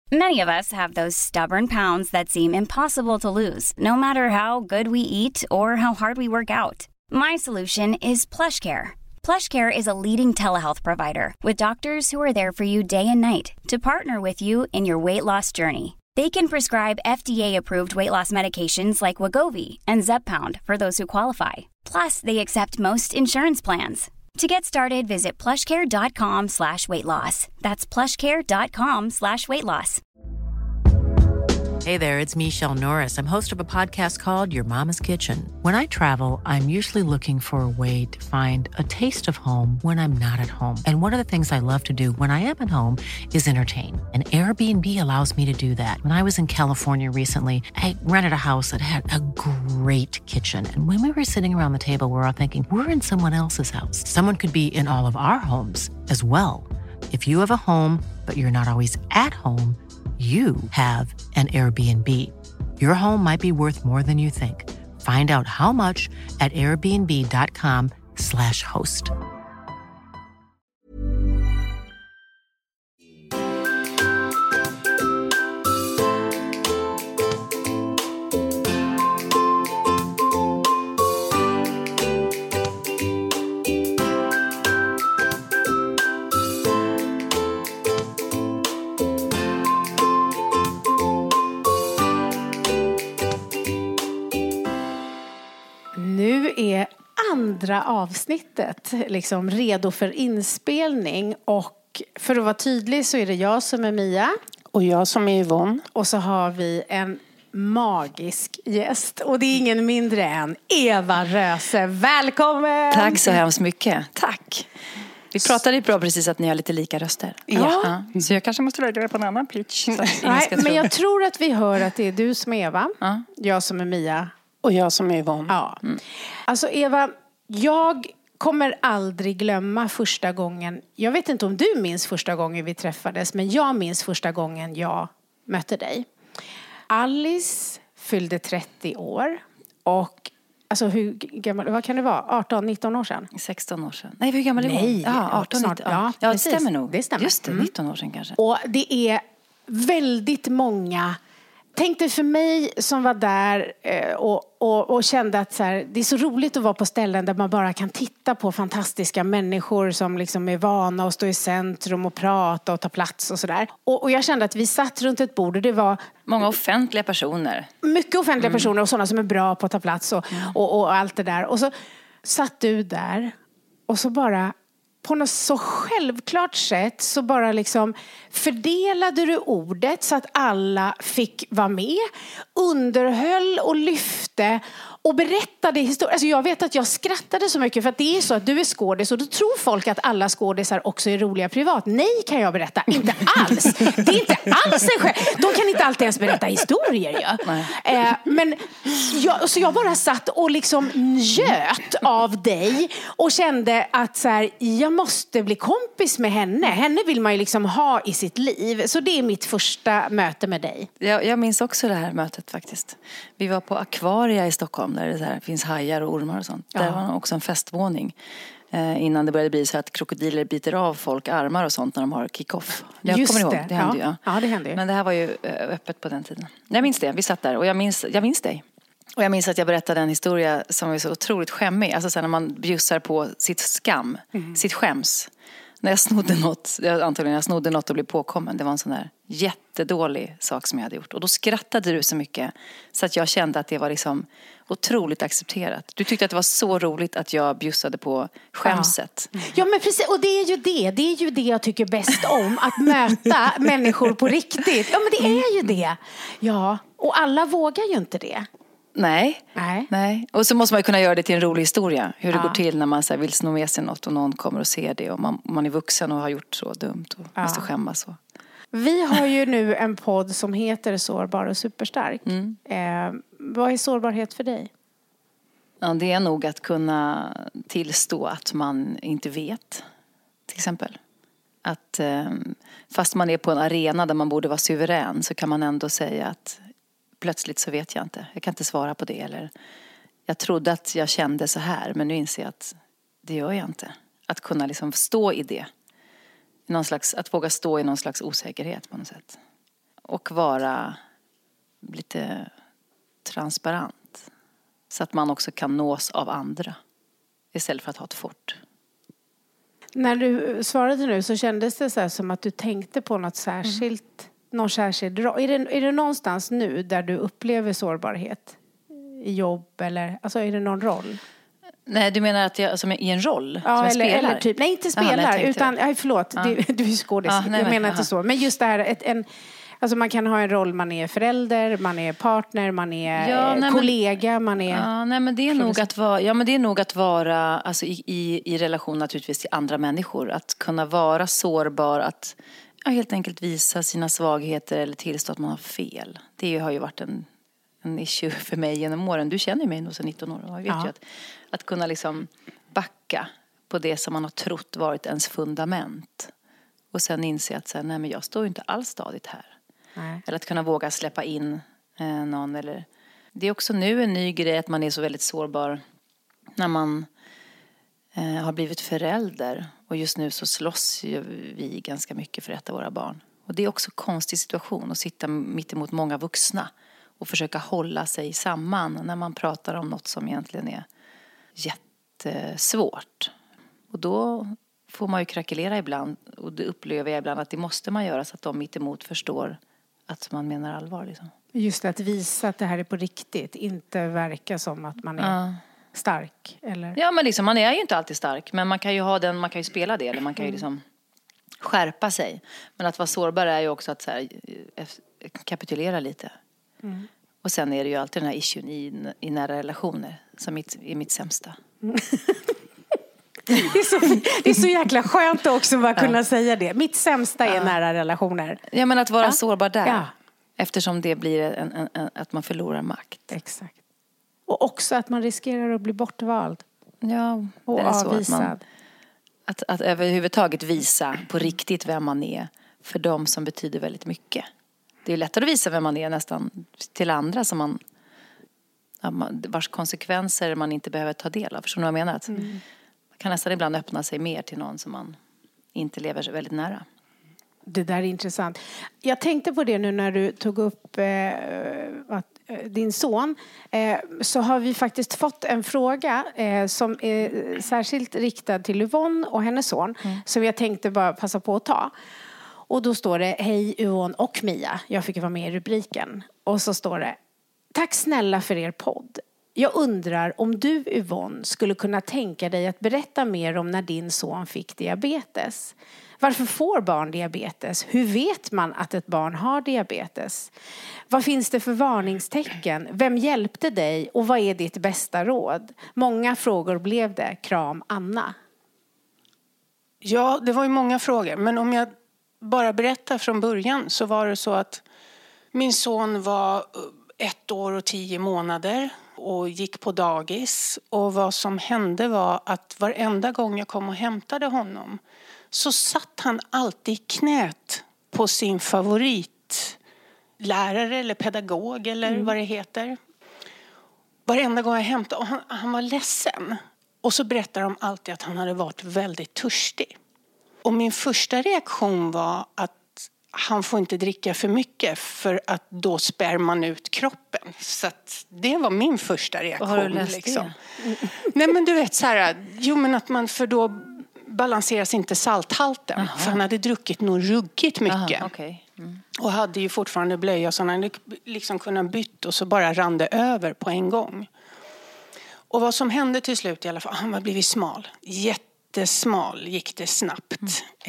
Many of us have those stubborn pounds that seem impossible to lose, no matter how good we eat or how hard we work out. My solution is PlushCare. PlushCare is a leading telehealth provider with doctors who are there for you day and night to partner with you in your weight loss journey. They can prescribe FDA-approved weight loss medications like Wegovy and Zepbound for those who qualify. Plus, they accept most insurance plans. To get started, visit plushcare.com/weightloss. That's plushcare.com/weightloss. Hey there, it's Michelle Norris. I'm host of a podcast called Your Mama's Kitchen. When I travel, I'm usually looking for a way to find a taste of home when I'm not at home. And one of the things I love to do when I am at home is entertain. And Airbnb allows me to do that. When I was in California recently, I rented a house that had a great kitchen. And when we were sitting around the table, we were all thinking, we're in someone else's house. Someone could be in all of our homes as well. If you have a home, but you're not always at home, you have an Airbnb. Your home might be worth more than you think. Find out how much at airbnb.com/host. Nu är andra avsnittet liksom redo för inspelning, och för att vara tydlig så är det jag som är Mia. Och jag som är Yvonne. Och så har vi en magisk gäst, och det är ingen mindre än Eva Röse. Välkommen! Tack så hemskt mycket. Tack. Vi pratade ju bra precis att ni har lite lika röster. Ja. Så jag kanske måste lägga det på en annan pitch. Nej, men jag tror att vi hör att det är du som är Eva, jag som är Mia. Och jag som är Yvonne. Ja. Alltså Eva, jag kommer aldrig glömma första gången. Jag vet inte om du minns första gången vi träffades, men jag minns första gången jag mötte dig. Alice fyllde 30 år. Och alltså hur gammal, vad kan det vara? 18-19 år sedan? 16 år sedan. Nej, hur gammal är det? Nej, ja, 18 snart. Ja, det stämmer nog. Det stämmer. Just det, 19 år sedan kanske. Och det är väldigt många. Tänk dig för mig som var där och kände att så här, det är så roligt att vara på ställen där man bara kan titta på fantastiska människor som liksom är vana att stå i centrum och prata och ta plats och sådär. Och jag kände att vi satt runt ett bord och det var många offentliga personer. Mycket offentliga personer och sådana som är bra på att ta plats och allt det där. Och så satt du där och så bara på något så självklart sätt så bara liksom fördelade du ordet så att alla fick vara med, underhöll och lyfte och berättade historier. Alltså jag vet att jag skrattade så mycket för att det är så att du är skådis och då tror folk att alla skådisar också är roliga privat. Nej, kan jag berätta. Inte alls. Det är inte alls en själv. De kan inte alltid ens berätta historier. Ja. Men jag bara satt och liksom njöt av dig och kände att så här, jag måste bli kompis med henne. Henne vill man ju liksom ha i sitt liv. Så det är mitt första möte med dig. Jag minns också det här mötet faktiskt. Vi var på Akvaria i Stockholm där det så här, finns hajar och ormar och sånt. Ja. Där var också en festvåning. Innan det började bli så att krokodiler biter av folk armar och sånt när de har kick-off. Jag kommer ihåg, det hände ju. Ja, det hände ju. Men det här var ju öppet på den tiden. Jag minns det, vi satt där och jag minns dig. Och jag minns att jag berättade en historia som var så otroligt skämmig. Alltså sen när man bjussar på sitt skam, sitt skäms. När jag snodde något och blev påkommen. Det var en sån där jättedålig sak som jag hade gjort. Och då skrattade du så mycket så att jag kände att det var liksom otroligt accepterat. Du tyckte att det var så roligt att jag bjussade på skämset. Ja, men precis. Och det är ju det jag tycker bäst om. Att möta människor på riktigt. Ja, men det är ju det. Ja, och alla vågar ju inte det. Nej. Och så måste man ju kunna göra det till en rolig historia. Hur det går till när man så här, vill sno med sig något och någon kommer och ser det. Och man är vuxen och har gjort så dumt och måste skämmas så. Vi har ju nu en podd som heter Sårbar och superstark. Vad är sårbarhet för dig? Ja, det är nog att kunna tillstå att man inte vet. Till exempel. Att fast man är på en arena där man borde vara suverän så kan man ändå säga att plötsligt så vet jag inte. Jag kan inte svara på det. Eller jag trodde att jag kände så här. Men nu inser jag att det gör jag inte. Att kunna liksom stå i det. Att våga stå i någon slags osäkerhet på något sätt. Och vara lite transparent. Så att man också kan nås av andra. Istället för att ha ett fort. När du svarade nu så kändes det så här som att du tänkte på något särskilt. Någon särskild roll. Är det någonstans nu där du upplever sårbarhet? I jobb eller, alltså är det någon roll? Nej, du menar att jag som är i en roll? Ja, som jag spelar? Eller typ, nej inte spelar, utan, förlåt, du är skådis. Jag menar inte så. Men just det här, alltså man kan ha en roll, man är förälder, man är partner, man är kollega, man är... Ja, nej men det är nog att vara, men det är nog att vara alltså i relation naturligtvis till andra människor. Att kunna vara sårbar, att helt enkelt visa sina svagheter eller tillstå att man har fel. Det har ju varit en issue för mig genom åren. Du känner mig nog sedan 19 år. Jag vet ju att kunna liksom backa på det som man har trott varit ens fundament. Och sen inse att så här, nej men jag står ju inte alls stadigt här. Nej. Eller att kunna våga släppa in någon. Eller... Det är också nu en ny grej att man är så väldigt sårbar när man har blivit förälder. Och just nu så slåss ju vi ganska mycket för ett av våra barn. Och det är också en konstig situation att sitta mitt emot många vuxna. Och försöka hålla sig samman när man pratar om något som egentligen är jättesvårt. Och då får man ju krackelera ibland. Och det upplever jag ibland att det måste man göra så att de mitt emot förstår att man menar allvar. Liksom. Just att visa att det här är på riktigt. Inte verka som att man är stark. Eller? Ja, men liksom, man är ju inte alltid stark. Men man kan ju man kan ju spela det. Eller man kan ju liksom skärpa sig. Men att vara sårbar är ju också att så här, kapitulera lite. Mm. Och sen är det ju alltid den här issuen i nära relationer som är mitt sämsta. Det är så jäkla skönt också att kunna säga det. Mitt sämsta är nära relationer. Ja, men att vara sårbar där. Ja. Eftersom det blir att man förlorar makt. Exakt. Och också att man riskerar att bli bortvald. Ja, och avvisad. Att överhuvudtaget visa på riktigt vem man är. För dem som betyder väldigt mycket. Det är lättare att visa vem man är nästan till andra som vars konsekvenser man inte behöver ta del av. Förstår du vad jag menar? Man kan nästan ibland öppna sig mer till någon som man inte lever så väldigt nära. Det där är intressant. Jag tänkte på det nu när du tog upp din son. Så har vi faktiskt fått en fråga som är särskilt riktad till Yvonne och hennes son. Som jag tänkte bara passa på att ta. Och då står det, hej Yvonne och Mia. Jag fick vara med i rubriken. Och så står det, tack snälla för er podd. Jag undrar om du Yvonne skulle kunna tänka dig att berätta mer om när din son fick diabetes. Varför får barn diabetes? Hur vet man att ett barn har diabetes? Vad finns det för varningstecken? Vem hjälpte dig? Och vad är ditt bästa råd? Många frågor blev det. Kram, Anna. Ja, det var ju många frågor. Men om jag bara berättar från början så var det så att min son var 1 år och 10 månader och gick på dagis. Och vad som hände var att varenda gång jag kom och hämtade honom så satt han alltid i knät på sin favoritlärare eller pedagog eller vad det heter. Varenda gång jag hämtade, och han var ledsen. Och så berättade de alltid att han hade varit väldigt törstig. Och min första reaktion var att han får inte dricka för mycket för att då spär man ut kroppen. Så att det var min första reaktion. Har du läst liksom. Nej men du vet så här, men att man för då balanseras inte salthalten. Aha. För han hade druckit nog ruggigt mycket. Aha, okay. Och hade ju fortfarande blöja så han hade liksom kunnat byta och så bara rann det över på en gång. Och vad som hände till slut i alla fall, han var blivit smal. Jättesmal gick det snabbt.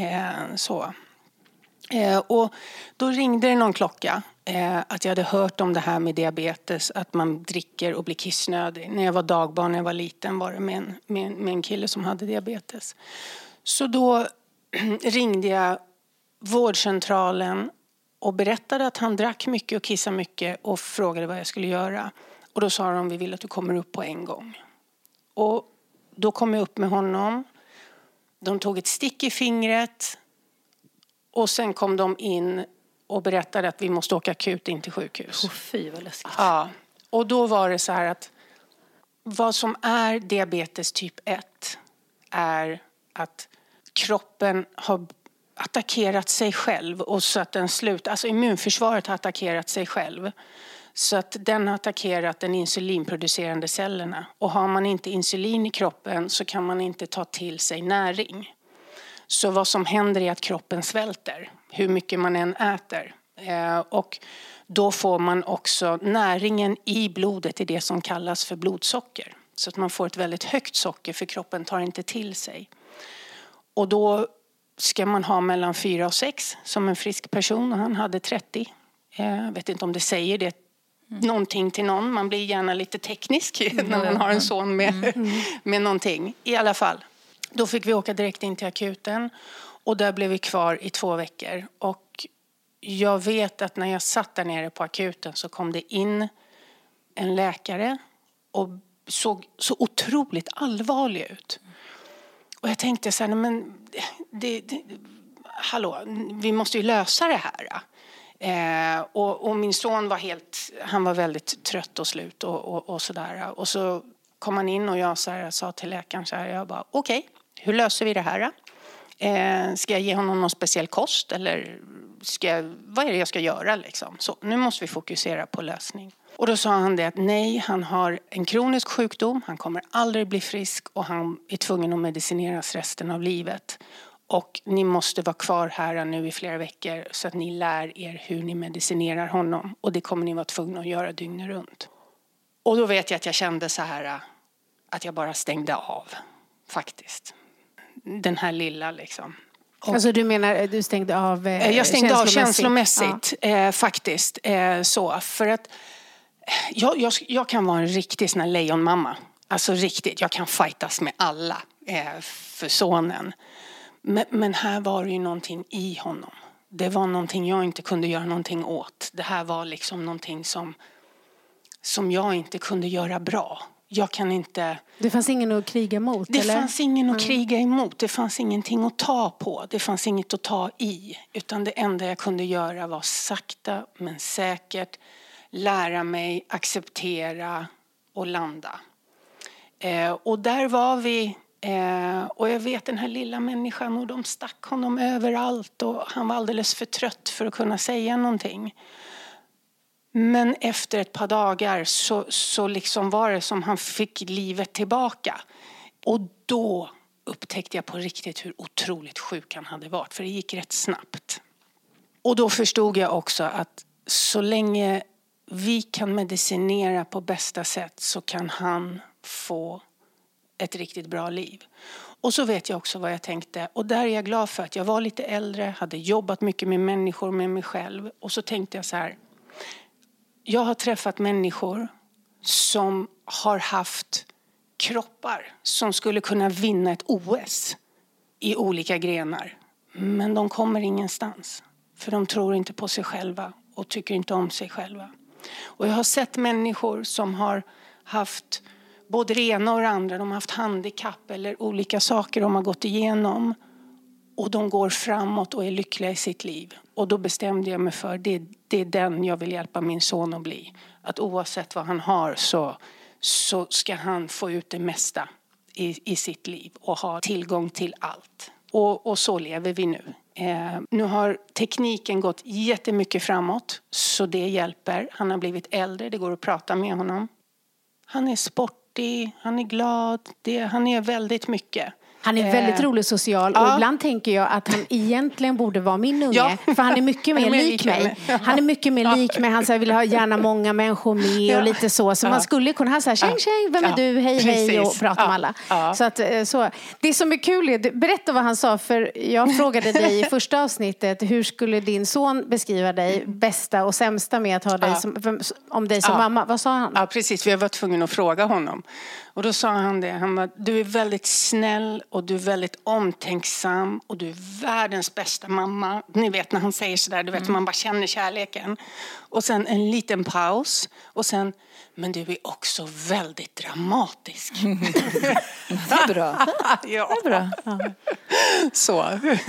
Och då ringde det någon klocka att jag hade hört om det här med diabetes, att man dricker och blir kissnödig. När jag var dagbarn, när jag var liten, var det med en kille som hade diabetes. Så då ringde jag vårdcentralen och berättade att han drack mycket och kissade mycket och frågade vad jag skulle göra. Och då sa de, vi vill att du kommer upp på en gång. Och då kom jag upp med honom. De tog ett stick i fingret. Och sen kom de in och berättade att vi måste åka akut in till sjukhus. Fy vad läskigt. Ja, och då var det så här att vad som är diabetes typ 1 är att kroppen attackerat sig själv och så att den alltså immunförsvaret har attackerat sig själv. Så att den har attackerat den insulinproducerande cellerna. Och har man inte insulin i kroppen så kan man inte ta till sig näring. Så vad som händer är att kroppen svälter, hur mycket man än äter. Och då får man också näringen i blodet i det som kallas för blodsocker. Så att man får ett väldigt högt socker för kroppen tar inte till sig. Och då ska man ha mellan 4 och 6 som en frisk person och han hade 30. Jag vet inte om det säger det någonting till någon. Man blir gärna lite teknisk när man har en son med någonting. I alla fall, då fick vi åka direkt in till akuten och där blev vi kvar i 2 veckor. Och jag vet att när jag satt där nere på akuten så kom det in en läkare och såg så otroligt allvarlig ut. Och jag tänkte så här, men hallå, vi måste ju lösa det här. Och min son han var väldigt trött och slut och sådär. Och så kom han in och jag sa till läkaren så här, jag bara okej, hur löser vi det här? Ska jag ge honom någon speciell kost eller vad är det jag ska göra liksom? Så nu måste vi fokusera på lösning. Och då sa han det att nej, han har en kronisk sjukdom, han kommer aldrig bli frisk och han är tvungen att medicineras resten av livet. Och ni måste vara kvar här nu i flera veckor så att ni lär er hur ni medicinerar honom. Och det kommer ni vara tvungna att göra dygnet runt. Och då vet jag att jag kände så här att jag bara stängde av faktiskt. Den här lilla liksom. Alltså du menar du stängde av jag stängde av känslomässigt faktiskt. Så för att jag kan vara en riktig sån här lejonmamma. Alltså riktigt, jag kan fightas med alla för sonen. Men här var det ju någonting i honom. Det var någonting jag inte kunde göra någonting åt. Det här var liksom någonting som jag inte kunde göra bra. Jag kan inte... Det fanns ingen att kriga mot, det eller? Det fanns ingen att kriga emot. Det fanns ingenting att ta på. Det fanns inget att ta i. Utan det enda jag kunde göra var sakta men säkert lära mig, acceptera och landa. Och där var vi... och jag vet den här lilla människan och de stack honom överallt och han var alldeles för trött för att kunna säga någonting. Men efter ett par dagar så liksom var det som han fick livet tillbaka. Och då upptäckte jag på riktigt hur otroligt sjuk han hade varit, för det gick rätt snabbt. Och då förstod jag också att så länge vi kan medicinera på bästa sätt så kan han få ett riktigt bra liv. Och så vet jag också vad jag tänkte. Och där är jag glad för att jag var lite äldre. Hade jobbat mycket med människor, med mig själv. Och så tänkte jag så här. Jag har träffat människor som har haft kroppar som skulle kunna vinna ett OS i olika grenar. Men de kommer ingenstans. För de tror inte på sig själva och tycker inte om sig själva. Och jag har sett människor som har haft... både det ena och det andra, de har haft handikapp eller olika saker de har gått igenom. Och de går framåt och är lyckliga i sitt liv. Och då bestämde jag mig för, det är den jag vill hjälpa min son att bli. Att oavsett vad han har så ska han få ut det mesta i sitt liv. Och ha tillgång till allt. Och så lever vi nu. Nu har tekniken gått jättemycket framåt. Så det hjälper. Han har blivit äldre, det går att prata med honom. Han är sportig, han är glad, han är väldigt mycket. Han är väldigt rolig social och ibland tänker jag att han egentligen borde vara min unge. För han är mycket mer lik mig. Han är mycket mer lik mig. Han vill ha gärna många människor med och lite så. Så man skulle kunna säga, tjeng, vem är du? Hej, hej och prata med alla. Så det som är kul berätta vad han sa. För jag frågade dig i första avsnittet, hur skulle din son beskriva dig bästa och sämsta med att ha dig om dig som mamma? Vad sa han? Ja, precis. Vi var tvungna att fråga honom. Och då sa han det. Han var, du är väldigt snäll och du är väldigt omtänksam och du är världens bästa mamma. Ni vet när han säger sådär, du vet man bara känner kärleken. Och sen en liten paus och sen, men du är också väldigt dramatisk. Det är bra. Ja. Det är bra. Så.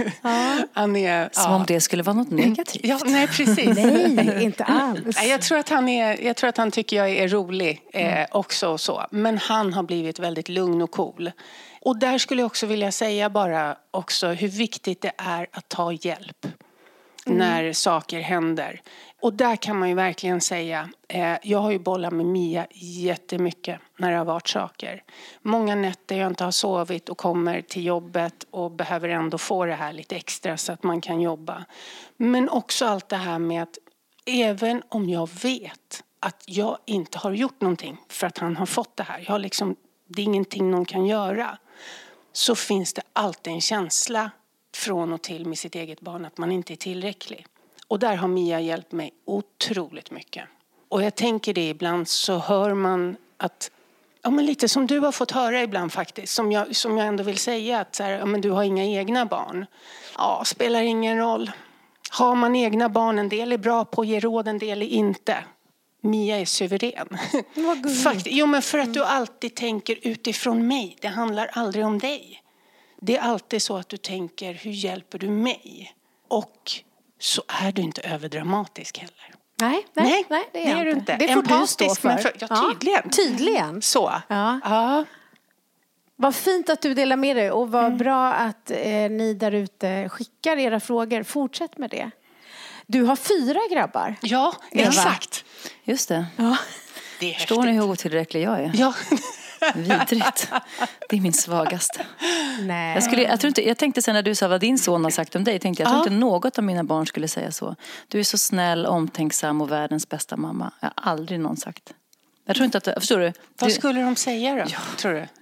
Han är, som om det skulle vara något negativt. Ja, nej, precis. Nej, inte alls. Jag tror att han tycker jag är rolig också och så. Men han har blivit väldigt lugn och cool. Och där skulle jag också vilja säga bara också hur viktigt det är att ta hjälp när saker händer. Och där kan man ju verkligen säga, jag har ju bollat med Mia jättemycket när det har varit saker. Många nätter jag inte har sovit och kommer till jobbet och behöver ändå få det här lite extra så att man kan jobba. Men också allt det här med att även om jag vet att jag inte har gjort någonting för att han har fått det här. Det är ingenting någon kan göra. Så finns det alltid en känsla från och till med sitt eget barn att man inte är tillräcklig. Och där har Mia hjälpt mig otroligt mycket. Och jag tänker det ibland så hör man att, ja men lite som du har fått höra ibland faktiskt. Som jag ändå vill säga att så här, ja, men du har inga egna barn. Ja, spelar ingen roll. Har man egna barn, en del är bra på att ge råd, en del är inte. Mia är suverän. Jo, men för att du alltid tänker utifrån mig. Det handlar aldrig om dig. Det är alltid så att du tänker, hur hjälper du mig? Och så är du inte överdramatisk heller. Nej, det är du inte. Det får empatisk, du stå för. Ja, tydligen. Så. Ja. Vad fint att du delar med dig och vad bra att ni där ute skickar era frågor. Fortsätt med det. Du har 4 grabbar. Ja, exakt. Just det. Ja. Det är Förstår ni hur otillräcklig jag är? Ja. Vidrigt. Det är min svagaste. Nej. Jag tänkte sen när du sa vad din son har sagt om dig. Jag tror inte något av mina barn skulle säga så. Du är så snäll, omtänksam och världens bästa mamma. Jag har aldrig någon sagt. Jag tror inte att, förstår du? Vad skulle de säga då, tror du?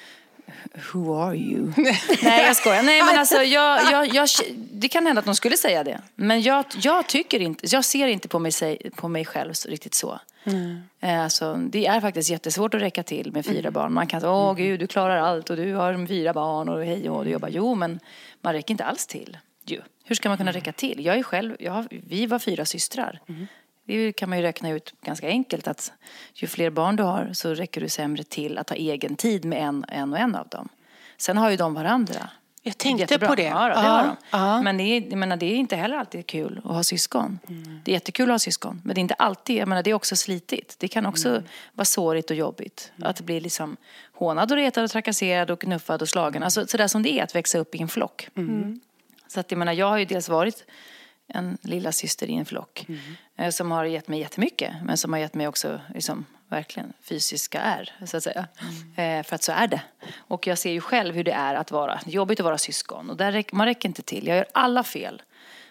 Who are you? Nej, jag skojar. Nej, men alltså, det kan hända att de skulle säga det. Men jag tycker inte, jag ser inte på mig själv riktigt så. Alltså, det är faktiskt jättesvårt att räcka till med 4 barn. Man kan säga, gud, du klarar allt och du har 4 barn och hej och du jobbar. Jo, men man räcker inte alls till. Jo. Hur ska man kunna räcka till? Jag är själv, vi var 4 systrar. Det kan man ju räkna ut ganska enkelt att ju fler barn du har så räcker du sämre till att ha egen tid med en av dem. Sen har ju de varandra. Jag tänkte på det. Ja, det har de. Men det är inte heller alltid kul att ha syskon. Det är jättekul att ha syskon. Men det är inte alltid, det är också slitigt. Det kan också vara sårigt och jobbigt. Att bli liksom hånad och retad och trakasserad och knuffad och slagen. Alltså sådär som det är att växa upp i en flock. Så att jag har ju dels varit en lilla syster i en flock som har gett mig jättemycket, men som har gett mig också liksom, verkligen fysiska så att säga. För att så är det. Och jag ser ju själv hur det är att vara jobbigt att vara syskon. Och man räcker inte till. Jag gör alla fel.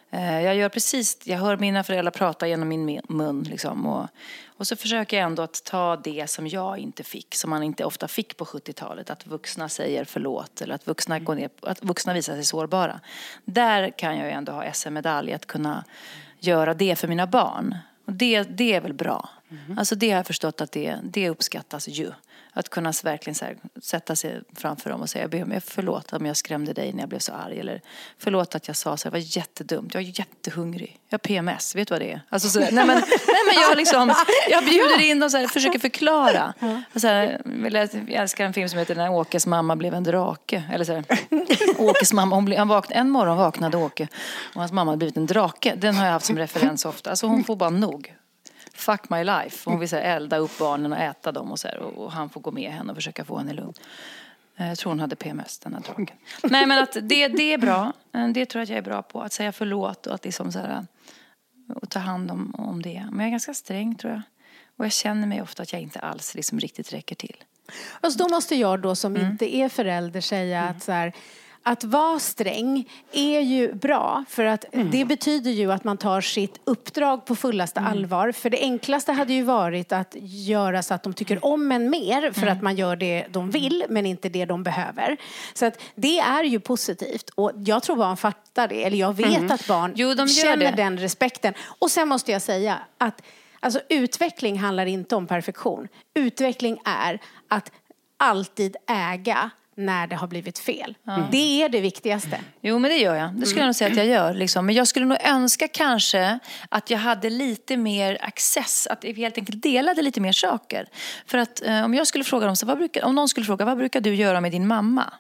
Jag hör mina föräldrar prata genom min mun liksom, och så försöker jag ändå att ta det som jag inte fick, som man inte ofta fick på 70-talet, att vuxna säger förlåt eller att vuxna går ner, att vuxna visar sig sårbara. Där kan jag ju ändå ha SM-medalj att kunna göra det för mina barn. Och det är väl bra. Alltså det har jag förstått att det uppskattas ju. Att kunna verkligen så här, sätta sig framför dem och säga, jag ber om förlåt om jag skrämde dig när jag blev så arg. Eller förlåt att jag sa så här, det var jättedumt. Jag är jättehungrig. Jag har PMS, vet du vad det är? Alltså så, nej men jag bjuder in och så här, försöker förklara. Och så här, jag älskar en film som heter När Åkes mamma blev en drake. Eller så här, Åkes mamma, en morgon vaknade Åke och hans mamma hade blivit en drake. Den har jag haft som referens ofta. Alltså hon får bara nog. Fuck my life. Hon vill så här, elda upp barnen och äta dem och så här, och han får gå med henne och försöka få henne lugn. Jag tror hon hade PMS, den här draken. Nej, men att det är bra. Det tror jag att jag är bra på. Att säga förlåt och att liksom så här, och ta hand om det. Men jag är ganska sträng, tror jag. Och jag känner mig ofta att jag inte alls liksom riktigt räcker till. Alltså då måste jag då som inte är förälder säga att så här, att vara sträng är ju bra, för att det betyder ju att man tar sitt uppdrag på fullaste allvar. För det enklaste hade ju varit att göra så att de tycker om en mer för att man gör det de vill men inte det de behöver. Så att det är ju positivt, och jag tror barn fattar det, eller jag vet att barn de känner den respekten. Och sen måste jag säga att alltså, utveckling handlar inte om perfektion. Utveckling är att alltid äga när det har blivit fel. Det är det viktigaste. Jo, men det gör jag. Det skulle jag nog säga att jag gör. Liksom. Men jag skulle nog önska kanske att jag hade lite mer access. Att vi helt enkelt delade lite mer saker. För att om jag skulle fråga dem, om någon skulle fråga, vad brukar du göra med din mamma?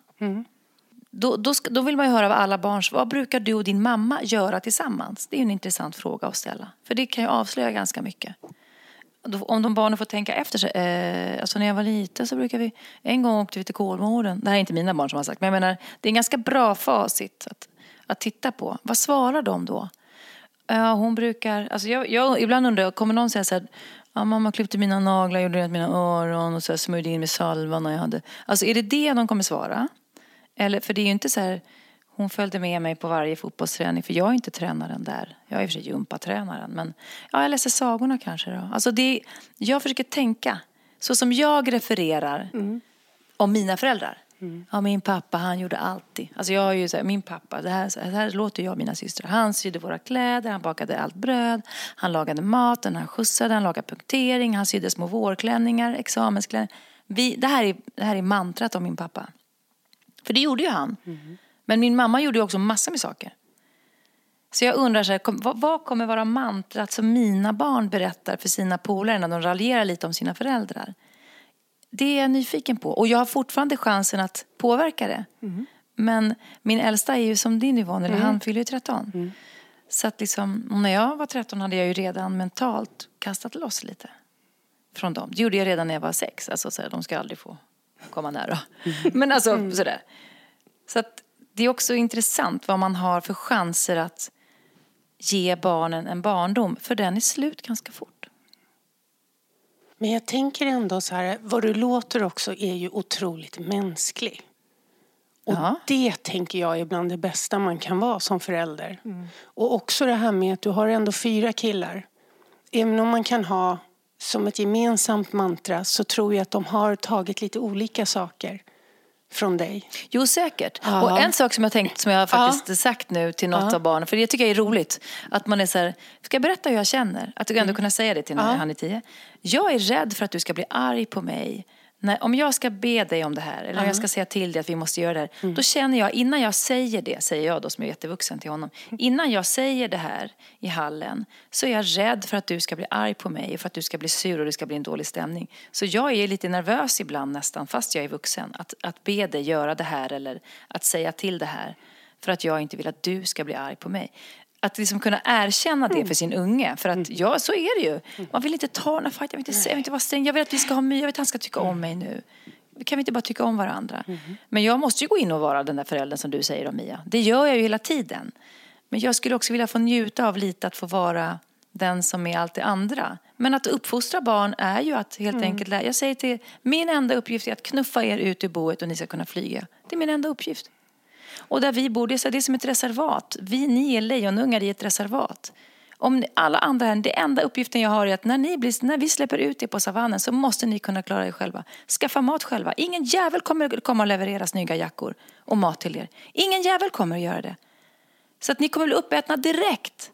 Då vill man ju höra av alla barns, vad brukar du och din mamma göra tillsammans? Det är ju en intressant fråga att ställa. För det kan ju avslöja ganska mycket. om de barnen får tänka efter sig. Alltså när jag var liten så brukar vi... En gång åkte vi till Kolmården. Det här är inte mina barn som har sagt. Men jag menar, det är en ganska bra facit att titta på. Vad svarar de då? Hon brukar... Alltså jag ibland undrar, kommer någon säga så här... Ja, mamma klippte mina naglar, gjorde rent mina öron och så smörjde in med salvan när jag hade... Alltså är det de kommer svara? Eller, för det är ju inte så här... Hon följde med mig på varje fotbollsträning. För jag är inte tränaren där. Jag är i och för sig gympatränaren. Men jag läser sagorna kanske då. Alltså jag försöker tänka. Så som jag refererar om mina föräldrar. Ja, min pappa, han gjorde alltid. Alltså jag är ju så här, min pappa, det här låter jag och mina systrar. Han sydde våra kläder, han bakade allt bröd. Han lagade maten, han skjutsade, han lagade punktering. Han sydde små vårklänningar, examensklänningar. Det här är mantrat om min pappa. För det gjorde ju han. Men min mamma gjorde ju också massor med saker. Så jag undrar så här, vad kommer vara mantrat som mina barn berättar för sina polare när de raljerar lite om sina föräldrar? Det är jag nyfiken på. Och jag har fortfarande chansen att påverka det. Men min äldsta är ju som din Yvonne, eller han fyller ju 13. Så att liksom, när jag var 13 hade jag ju redan mentalt kastat loss lite från dem. Det gjorde jag redan när jag var 6. Alltså så här, de ska aldrig få komma nära. Men alltså sådär. Så att det är också intressant vad man har för chanser att ge barnen en barndom. För den är slut ganska fort. Men jag tänker ändå så här, vad du låter också är ju otroligt mänsklig. Och det tänker jag är bland det bästa man kan vara som förälder. Och också det här med att du har ändå 4 killar. Även om man kan ha som ett gemensamt mantra så tror jag att de har tagit lite olika saker från dig. Jo, säkert. Ja. Och en sak som jag tänkt, som jag faktiskt sagt nu till något av barnen, för det tycker jag är roligt, att man är så här, ska jag berätta hur jag känner? Att du ändå kunna säga det till när han är 10. Jag är rädd för att du ska bli arg på mig. Om jag ska be dig om det här, eller om jag ska säga till dig att vi måste göra det här, då känner jag, innan jag säger det, säger jag då som är jättevuxen till honom, innan jag säger det här i hallen, så är jag rädd för att du ska bli arg på mig, för att du ska bli sur och det ska bli en dålig stämning. Så jag är lite nervös ibland nästan, fast jag är vuxen, att be dig göra det här eller att säga till det här, för att jag inte vill att du ska bli arg på mig. Att liksom kunna erkänna det för sin unge. För att så är det ju. Man vill inte ta den här fight, jag vill inte säga, jag vill inte vara sträng. Jag vill att vi ska ha jag vill att han ska tycka om mig nu. Kan vi inte bara tycka om varandra? Men jag måste ju gå in och vara den där föräldern som du säger om Mia. Det gör jag ju hela tiden. Men jag skulle också vilja få njuta av lite att få vara den som är allt det andra. Men att uppfostra barn är ju att helt enkelt jag säger till min enda uppgift är att knuffa er ut ur boet och ni ska kunna flyga. Det är min enda uppgift. Och där vi bor, det är som ett reservat. Ni är lejonungar i ett reservat. Om alla andra här, det enda uppgiften jag har är att när vi släpper ut er på savannen så måste ni kunna klara er själva. Skaffa mat själva. Ingen jävel kommer komma och leverera snygga jackor och mat till er. Ingen jävel kommer att göra det. Så att ni kommer bli uppätna direkt.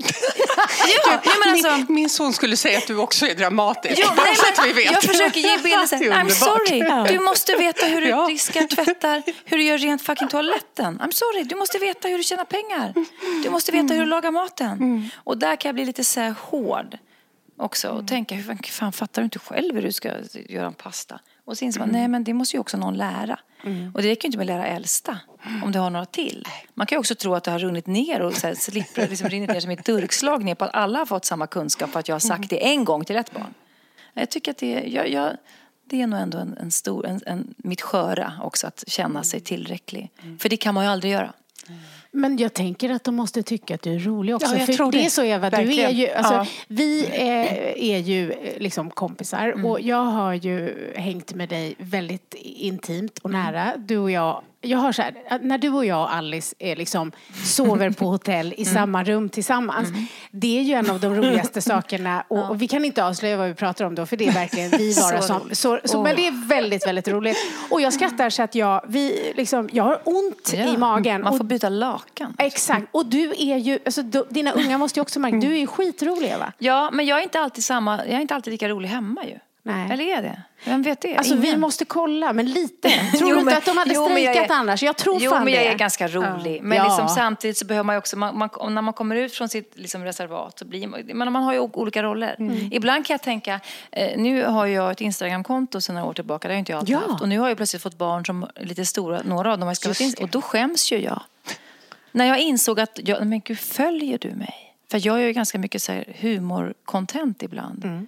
Min son skulle säga att du också är dramatisk. Jo, nej, så att vi vet. Jag försöker ge bilden så här, I'm sorry. Du måste veta hur du diskar, tvättar, hur du gör rent fucking toaletten. I'm sorry, du måste veta hur du tjänar pengar. Du måste veta hur du lagar maten. Och där kan jag bli lite så här hård också. Och tänka, hur fan fattar du inte själv hur du ska göra en pasta? Och sen så bara, nej men det måste ju också någon lära. Och det räcker ju inte med att lära äldsta. Om du har några till. Man kan ju också tro att det har runnit ner och så här, slipper liksom rinnit ner som ett durkslag ner på att alla har fått samma kunskap för att jag har sagt det en gång till ett barn. Jag tycker att det är nog ändå mitt sköra också att känna sig tillräcklig. För det kan man ju aldrig göra. Men jag tänker att de måste tycka att du är rolig också. Ja, jag tror det är så, Eva, du är ju, Ja. vi är ju liksom kompisar. Och jag har ju hängt med dig väldigt intimt och nära. Du och jag har så här, när du och jag och Alice är liksom sover på hotell i samma rum tillsammans. Det är ju en av de roligaste sakarna. Och vi kan inte avslöja vad vi pratar om då, för det är verkligen vi vara som. Men det är väldigt, väldigt roligt. Och jag skrattar så att jag har ont i magen. Man får byta lakan. Exakt. Och du är ju, alltså, dina unga måste ju också märka, du är ju skitrolig, Eva. Ja, men jag är inte alltid lika rolig hemma ju. Nej. Eller är det? Vem vet det? Alltså vi måste kolla, men lite. Tror du inte att de hade strejkat annars? Jag tror fan men jag det. är ganska rolig. Men liksom, samtidigt så behöver man ju också, när man kommer ut från sitt liksom, reservat så blir man har ju olika roller. Ibland kan jag tänka, nu har jag ett Instagram-konto sedan några år tillbaka, det har jag inte alltid haft. Och nu har jag plötsligt fått barn som är lite stora, några av dem har skrivit in, och då skäms ju jag. När jag insåg att, men gud, följer du mig? För jag gör ju ganska mycket så här humor-content ibland.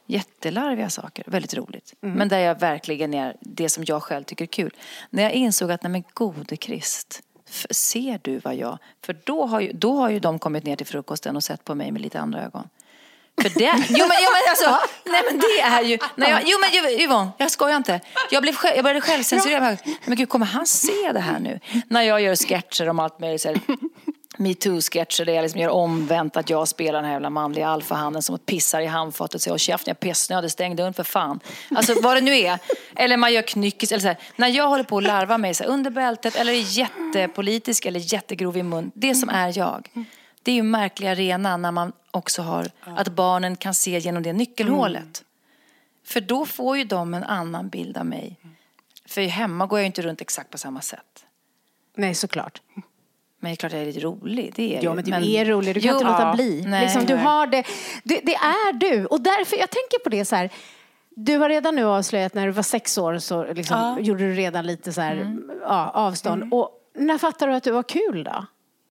jättelarviga saker. Väldigt roligt. Men där jag verkligen är det som jag själv tycker är kul. När jag insåg att, nej men gode Krist, ser du vad jag... För då har ju de kommit ner till frukosten och sett på mig med lite andra ögon. För det... Jo men alltså... Nej men det är ju... Yvonne, jag skojar inte. Jag började självcensurera. Men gud, kommer han se det här nu? När jag gör sketcher om allt möjligt så här, MeToo-sketcher där jag liksom gör omvänt att jag spelar den här jävla manliga alfahanden som pissar i handfatet och säger käften, jag pissnödig, stäng dörren för fan. Alltså vad det nu är. Eller man gör knyckis eller så här. När jag håller på att larva mig så här, under bältet eller är jättepolitisk eller jättegrov i mun. Det som är jag. Det är ju en märklig arena när man också har att barnen kan se genom det nyckelhålet. För då får ju de en annan bild av mig. För hemma går jag ju inte runt exakt på samma sätt. Nej, såklart. Men det är klart jag är lite rolig. Det är ja, men du är rolig. Du kan inte låta bli. Nej, liksom, du har det. Det är du. Och därför, jag tänker på det så här. Du har redan nu avslöjat när du var 6 år så liksom, gjorde du redan lite så här, avstånd. Och när fattade du att du var kul då?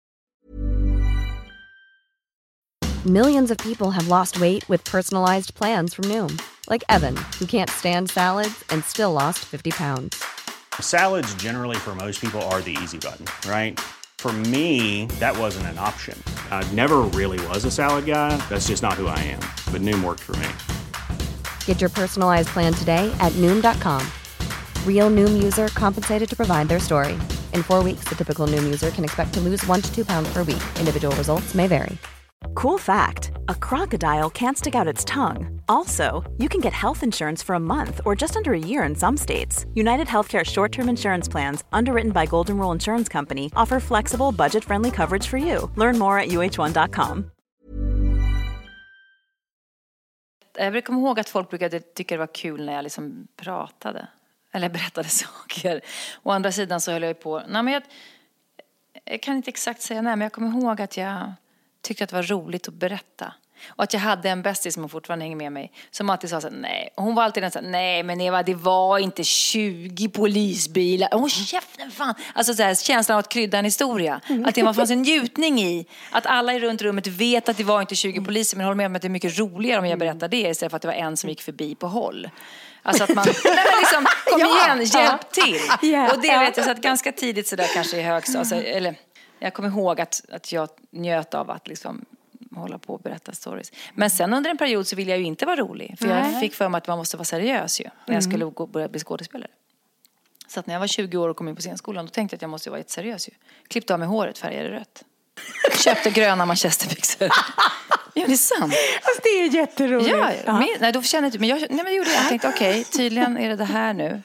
Millions of people have lost weight with personalized plans from Noom. Like Evan, who can't stand salads and still lost 50 pounds. Salads generally for most people are the easy button, right? For me, that wasn't an option. I never really was a salad guy. That's just not who I am. But Noom worked for me. Get your personalized plan today at Noom.com. Real Noom user compensated to provide their story. In 4 weeks, the typical Noom user can expect to lose 1 to 2 pounds per week. Individual results may vary. Cool fact, a crocodile can't stick out its tongue. Also, you can get health insurance for a month or just under a year in some states. United Healthcare short-term insurance plans, underwritten by Golden Rule Insurance Company, offer flexible, budget-friendly coverage for you. Learn more at uh1.com. Jag brukar komma ihåg att folk brukade tycka det var kul när jag liksom pratade. Eller berättade saker. Å andra sidan så höll jag på... Nej, men jag kan inte exakt säga nej, men jag kommer ihåg att jag tyckte att det var roligt att berätta. Och att jag hade en bästis som fortfarande hänger med mig. Som alltid sa så här, nej. Och hon var alltid den så här, nej men Eva, det var inte 20 polisbilar. Åh, käften fan. Alltså så här, känslan av att krydda en historia. Att det fanns en njutning i. Att alla i runt rummet vet att det var inte 20 poliser. Men håller med om att det är mycket roligare om jag berättar det. Istället för att det var en som gick förbi på håll. Alltså att man, liksom, kom igen, hjälp till. Och det vet jag så att ganska tidigt så där kanske i högstadiet. Eller jag kommer ihåg att jag njöt av att liksom hålla på och berätta stories. Men sen under en period så ville jag ju inte vara rolig. För jag fick för mig att man måste vara seriös ju. När jag skulle börja bli skådespelare. Så att när jag var 20 år och kom in på scenskolan, då tänkte jag att jag måste vara jätteseriös ju. Klippte av mig håret, färgade rött. Köpte gröna manchesterbyxor. Ja, det är sant. Alltså, det är jätteroligt. Ja. Nej, då kände jag inte. Men det gjorde jag. Jag tänkte, okej, tydligen är det här nu.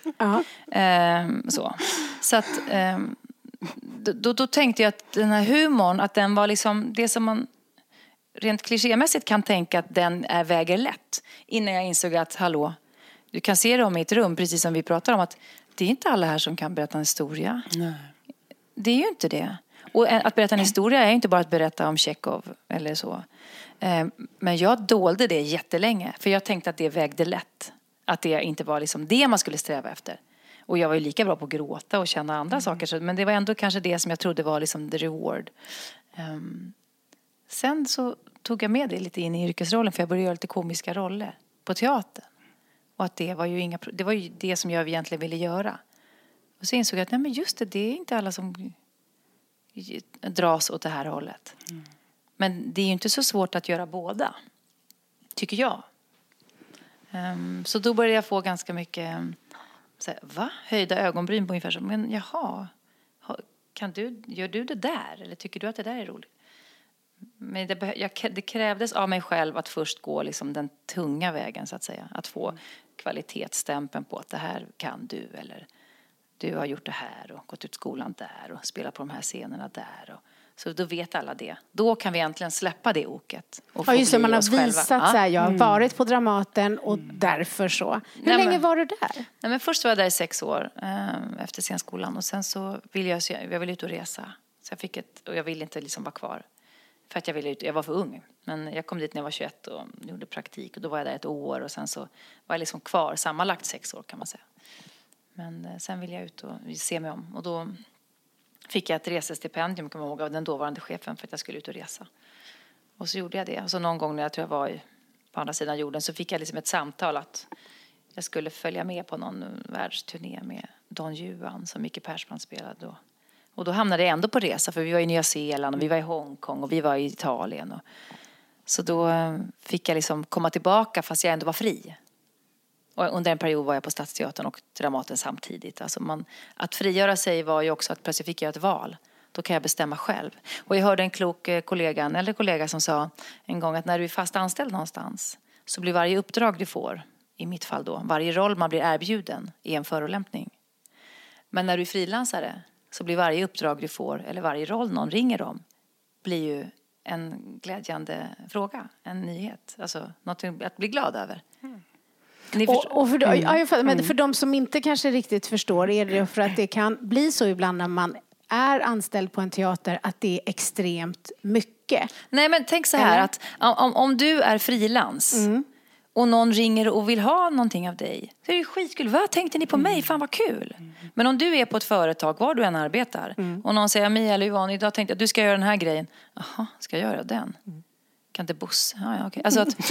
Så att... Då tänkte jag att den här humorn, att den var liksom det som man rent klichémässigt kan tänka att den väger lätt. Innan jag insåg att, hallå, du kan se det om i ett rum, precis som vi pratar om, att det är inte alla här som kan berätta en historia. Nej. Det är ju inte det. Och att berätta en historia är inte bara att berätta om Tjechov eller så. Men jag dolde det jättelänge, för jag tänkte att det vägde lätt. Att det inte var liksom det man skulle sträva efter. Och jag var ju lika bra på att gråta och känna andra saker. Men det var ändå kanske det som jag trodde var liksom the reward. Sen så tog jag med det lite in i yrkesrollen. För jag började göra lite komiska roller på teatern. Och att det var ju det som jag egentligen ville göra. Och så insåg jag att nej, men just det är inte alla som dras åt det här hållet. Men det är ju inte så svårt att göra båda. Tycker jag. Så då började jag få ganska mycket... Va? Höjda ögonbryn på ungefär så. Men jaha, gör du det där? Eller tycker du att det där är roligt? Men det krävdes av mig själv att först gå liksom den tunga vägen så att säga. Att få kvalitetsstämpeln på att det här kan du. Eller du har gjort det här och gått ut skolan där och spelat på de här scenerna där. Så då vet alla det. Då kan vi äntligen släppa det oket. Och just det, man har visat så här, jag har varit på Dramaten och därför så. Hur länge var du där? Nej, men först var jag där i 6 år efter scenskolan. Och sen så ville jag ut och resa. Så jag ville inte liksom vara kvar. För att jag var för ung. Men jag kom dit när jag var 21 och gjorde praktik. Och då var jag där 1 år och sen så var jag liksom kvar. Sammanlagt 6 år kan man säga. Men sen ville jag ut och se mig om. Och då... fick jag ett resestipendium, kan man ihåg, av den dåvarande chefen för att jag skulle ut och resa. Och så gjorde jag det. Och så någon gång när jag tror jag var i på andra sidan jorden, så fick jag liksom ett samtal att jag skulle följa med på någon världsturné med Don Juan som Micke Persbrandt spelade då. Och då hamnade jag ändå på resa, för vi var i Nya Zeeland och vi var i Hongkong och vi var i Italien. Så då fick jag liksom komma tillbaka fast jag ändå var fri. Och under en period var jag på Stadsteatern och Dramaten samtidigt. Alltså att frigöra sig var ju också att plötsligt fick jag ett val. Då kan jag bestämma själv. Och jag hörde en klok kollega som sa en gång att när du är fast anställd någonstans så blir varje uppdrag du får, i mitt fall då, varje roll man blir erbjuden är en förolämpning. Men när du är frilansare så blir varje uppdrag du får eller varje roll någon ringer om blir ju en glädjande fråga, en nyhet. Alltså något att bli glad över. Och för de som inte kanske riktigt förstår, är det för att det kan bli så ibland när man är anställd på en teater att det är extremt mycket? Nej, men tänk så här att om du är frilans och någon ringer och vill ha någonting av dig, så är det skitkul. Vad tänkte ni på mig? Fan vad kul. Men om du är på ett företag, var du än arbetar, och någon säger, Mia eller Yvonne, idag tänkte jag att du ska göra den här grejen. Jaha, ska jag göra den? Kan inte Bosse? Ja, okej. Alltså att,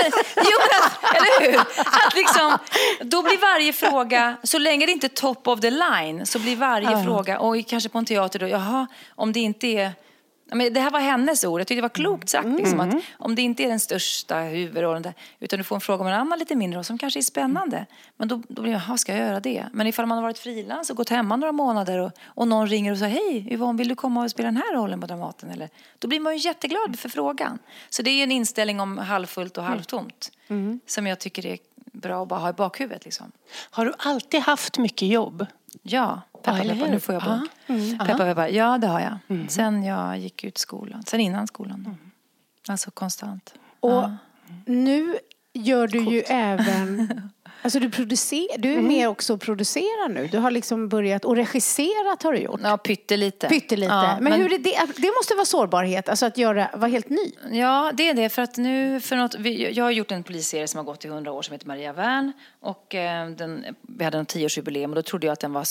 eller hur? Att liksom, då blir varje fråga, så länge det inte är top of the line, så blir varje fråga, och kanske på en teater då, jaha, om det inte är, men det här var hennes ord, jag tyckte det var klokt sagt liksom, att om det inte är den största huvudrollen, utan du får en fråga om en annan lite mindre som kanske är spännande, men då blir jag, jaha, ska jag göra det? Men ifall man har varit frilans och gått hemma några månader och någon ringer och säger, hej Yvonne, vill du komma och spela den här rollen på Dramaten? Eller, då blir man ju jätteglad för frågan. Så det är ju en inställning om halvfullt och halvtomt som jag tycker är bra att bara ha i bakhuvudet liksom. Har du alltid haft mycket jobb? Ja, peppa, nu får jag bort. Peppa, ja det har jag. Sen jag gick ut skolan, sen innan skolan. Alltså konstant. Och nu gör du ju även, alltså du är med också och producerar nu. Du har liksom börjat, och regisserat har du gjort. Ja, pyttelite. Ja, men hur är det måste vara sårbarhet, alltså att vara helt ny. Ja, det är det, för att nu jag har gjort en polisserie som har gått i 100 år som heter Maria Wern, och vi hade en 10-årsjubileum och då trodde jag att den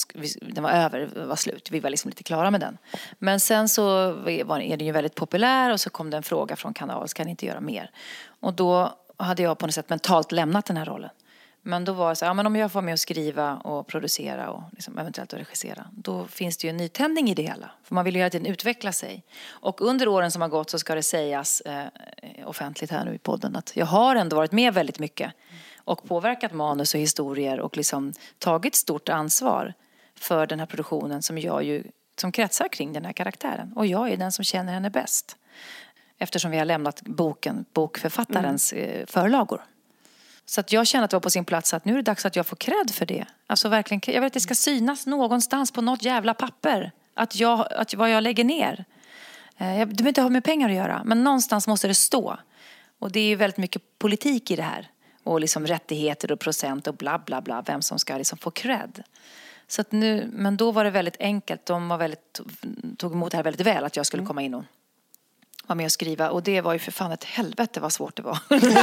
var slut. Vi var liksom lite klara med den. Men sen så är den ju väldigt populär, och så kom det en fråga från Kanal, ska ni inte göra mer? Och då hade jag på något sätt mentalt lämnat den här rollen. Men då var det så, ja, men om jag får med att skriva och producera och liksom eventuellt att regissera, då finns det ju en nytändning i det hela. För man vill ju hela tiden utveckla sig. Och under åren som har gått så ska det sägas offentligt här nu i podden att jag har ändå varit med väldigt mycket och påverkat manus och historier och liksom tagit stort ansvar för den här produktionen som kretsar kring den här karaktären. Och jag är den som känner henne bäst. Eftersom vi har lämnat bokförfattarens förlagor. Så att jag känner att det var på sin plats att nu är det dags att jag får cred för det. Alltså verkligen, jag vet att det ska synas någonstans på något jävla papper. Att vad jag lägger ner. Det behöver inte ha med pengar att göra. Men någonstans måste det stå. Och det är ju väldigt mycket politik i det här. Och liksom rättigheter och procent och bla bla bla. Vem som ska liksom få cred. Så att men då var det väldigt enkelt. De tog emot det här väldigt väl att jag skulle komma in och var med och skriva. Och det var ju för fan ett helvete vad svårt det var.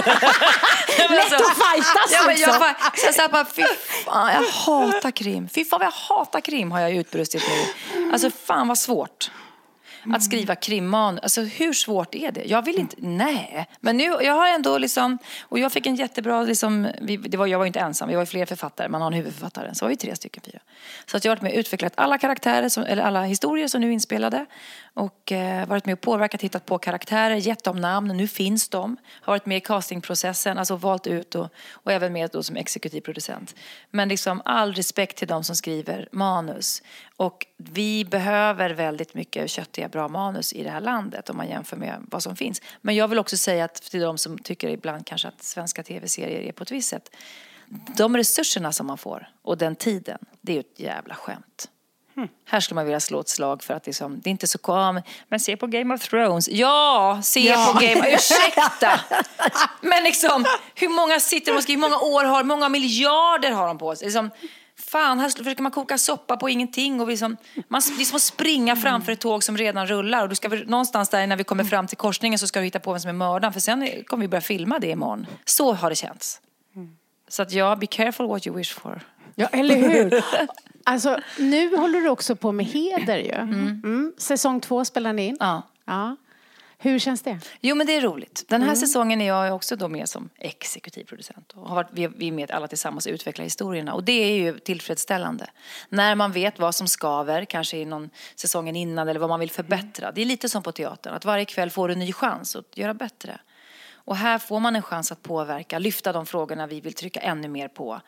Lätt att fajtas liksom. Jag sa bara, fy fan, jag hatar krim. Fy fan, jag hatar krim, har jag utbrustit nu. Alltså fan vad svårt. Att skriva krimman, alltså hur svårt är det? Jag vill inte, nej. Men nu, jag har ändå liksom, och jag fick en jättebra liksom, jag var ju inte ensam, vi var ju fler författare, man har en huvudförfattare, så var vi 3 stycken 4. Så att jag har varit med och utvecklat alla karaktärer, eller alla historier som nu är inspelade. Och varit med och påverkat, hittat på karaktärer, gett dem namn, nu finns de. Har varit med i castingprocessen, alltså valt ut och även med då som exekutiv producent. Men liksom all respekt till de som skriver manus. Och vi behöver väldigt mycket köttiga bra manus i det här landet om man jämför med vad som finns. Men jag vill också säga att till de som tycker ibland kanske att svenska tv-serier är på ett visst sätt. De resurserna som man får och den tiden, det är ju ett jävla skämt. Här skulle man vilja slå ett slag för att liksom, det är inte så men se på Game of Thrones. Ja, på Game of ursäkta. Men liksom, hur många sitter och skriver, hur många år hur många miljarder har de på sig? Liksom, fan, här försöker man koka soppa på ingenting. Och det är som att springa framför ett tåg som redan rullar. Och du ska någonstans där när vi kommer fram till korsningen så ska du hitta på vem som är mördaren. För sen kommer vi börja filma det imorgon. Så har det känts. Så att be careful what you wish for. Ja, eller hur? Alltså, nu håller du också på med Heder ju. Säsong 2 spelar ni in. Ja. Hur känns det? Jo, men det är roligt. Den här säsongen är jag också då med som exekutiv producent. Och vi är med alla tillsammans och utvecklar historierna. Och det är ju tillfredsställande. När man vet vad som skaver, kanske i någon säsongen innan, eller vad man vill förbättra. Det är lite som på teatern, att varje kväll får du en ny chans att göra bättre. Och här får man en chans att påverka, lyfta de frågorna vi vill trycka ännu mer på.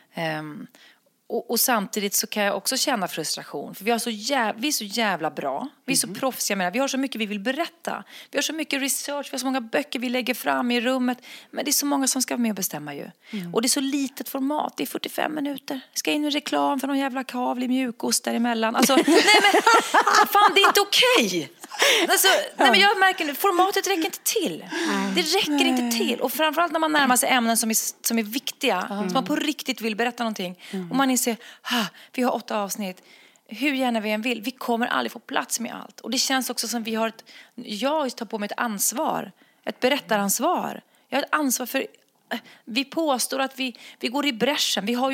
Och samtidigt så kan jag också känna frustration. För vi är så jävla bra. Vi är så proffsiga. Vi har så mycket vi vill berätta. Vi har så mycket research. Vi har så många böcker vi lägger fram i rummet. Men det är så många som ska vara med och bestämma ju. Och det är så litet format. Det är 45 minuter. Ska in en reklam för någon jävla kavlig mjukost däremellan. Alltså, nej men fan, det är inte okej. Alltså, nej men jag märker nu, formatet räcker inte till. Det räcker inte till. Och framförallt när man närmar sig ämnen som är viktiga. Som man på riktigt vill berätta någonting. Och man inser, vi har 8 avsnitt. Hur gärna vi än vill. Vi kommer aldrig få plats med allt. Och det känns också som vi har jag tar på mig ett ansvar. Ett berättaransvar. Jag har ett ansvar för... Vi påstår att vi går i bräschen. Vi har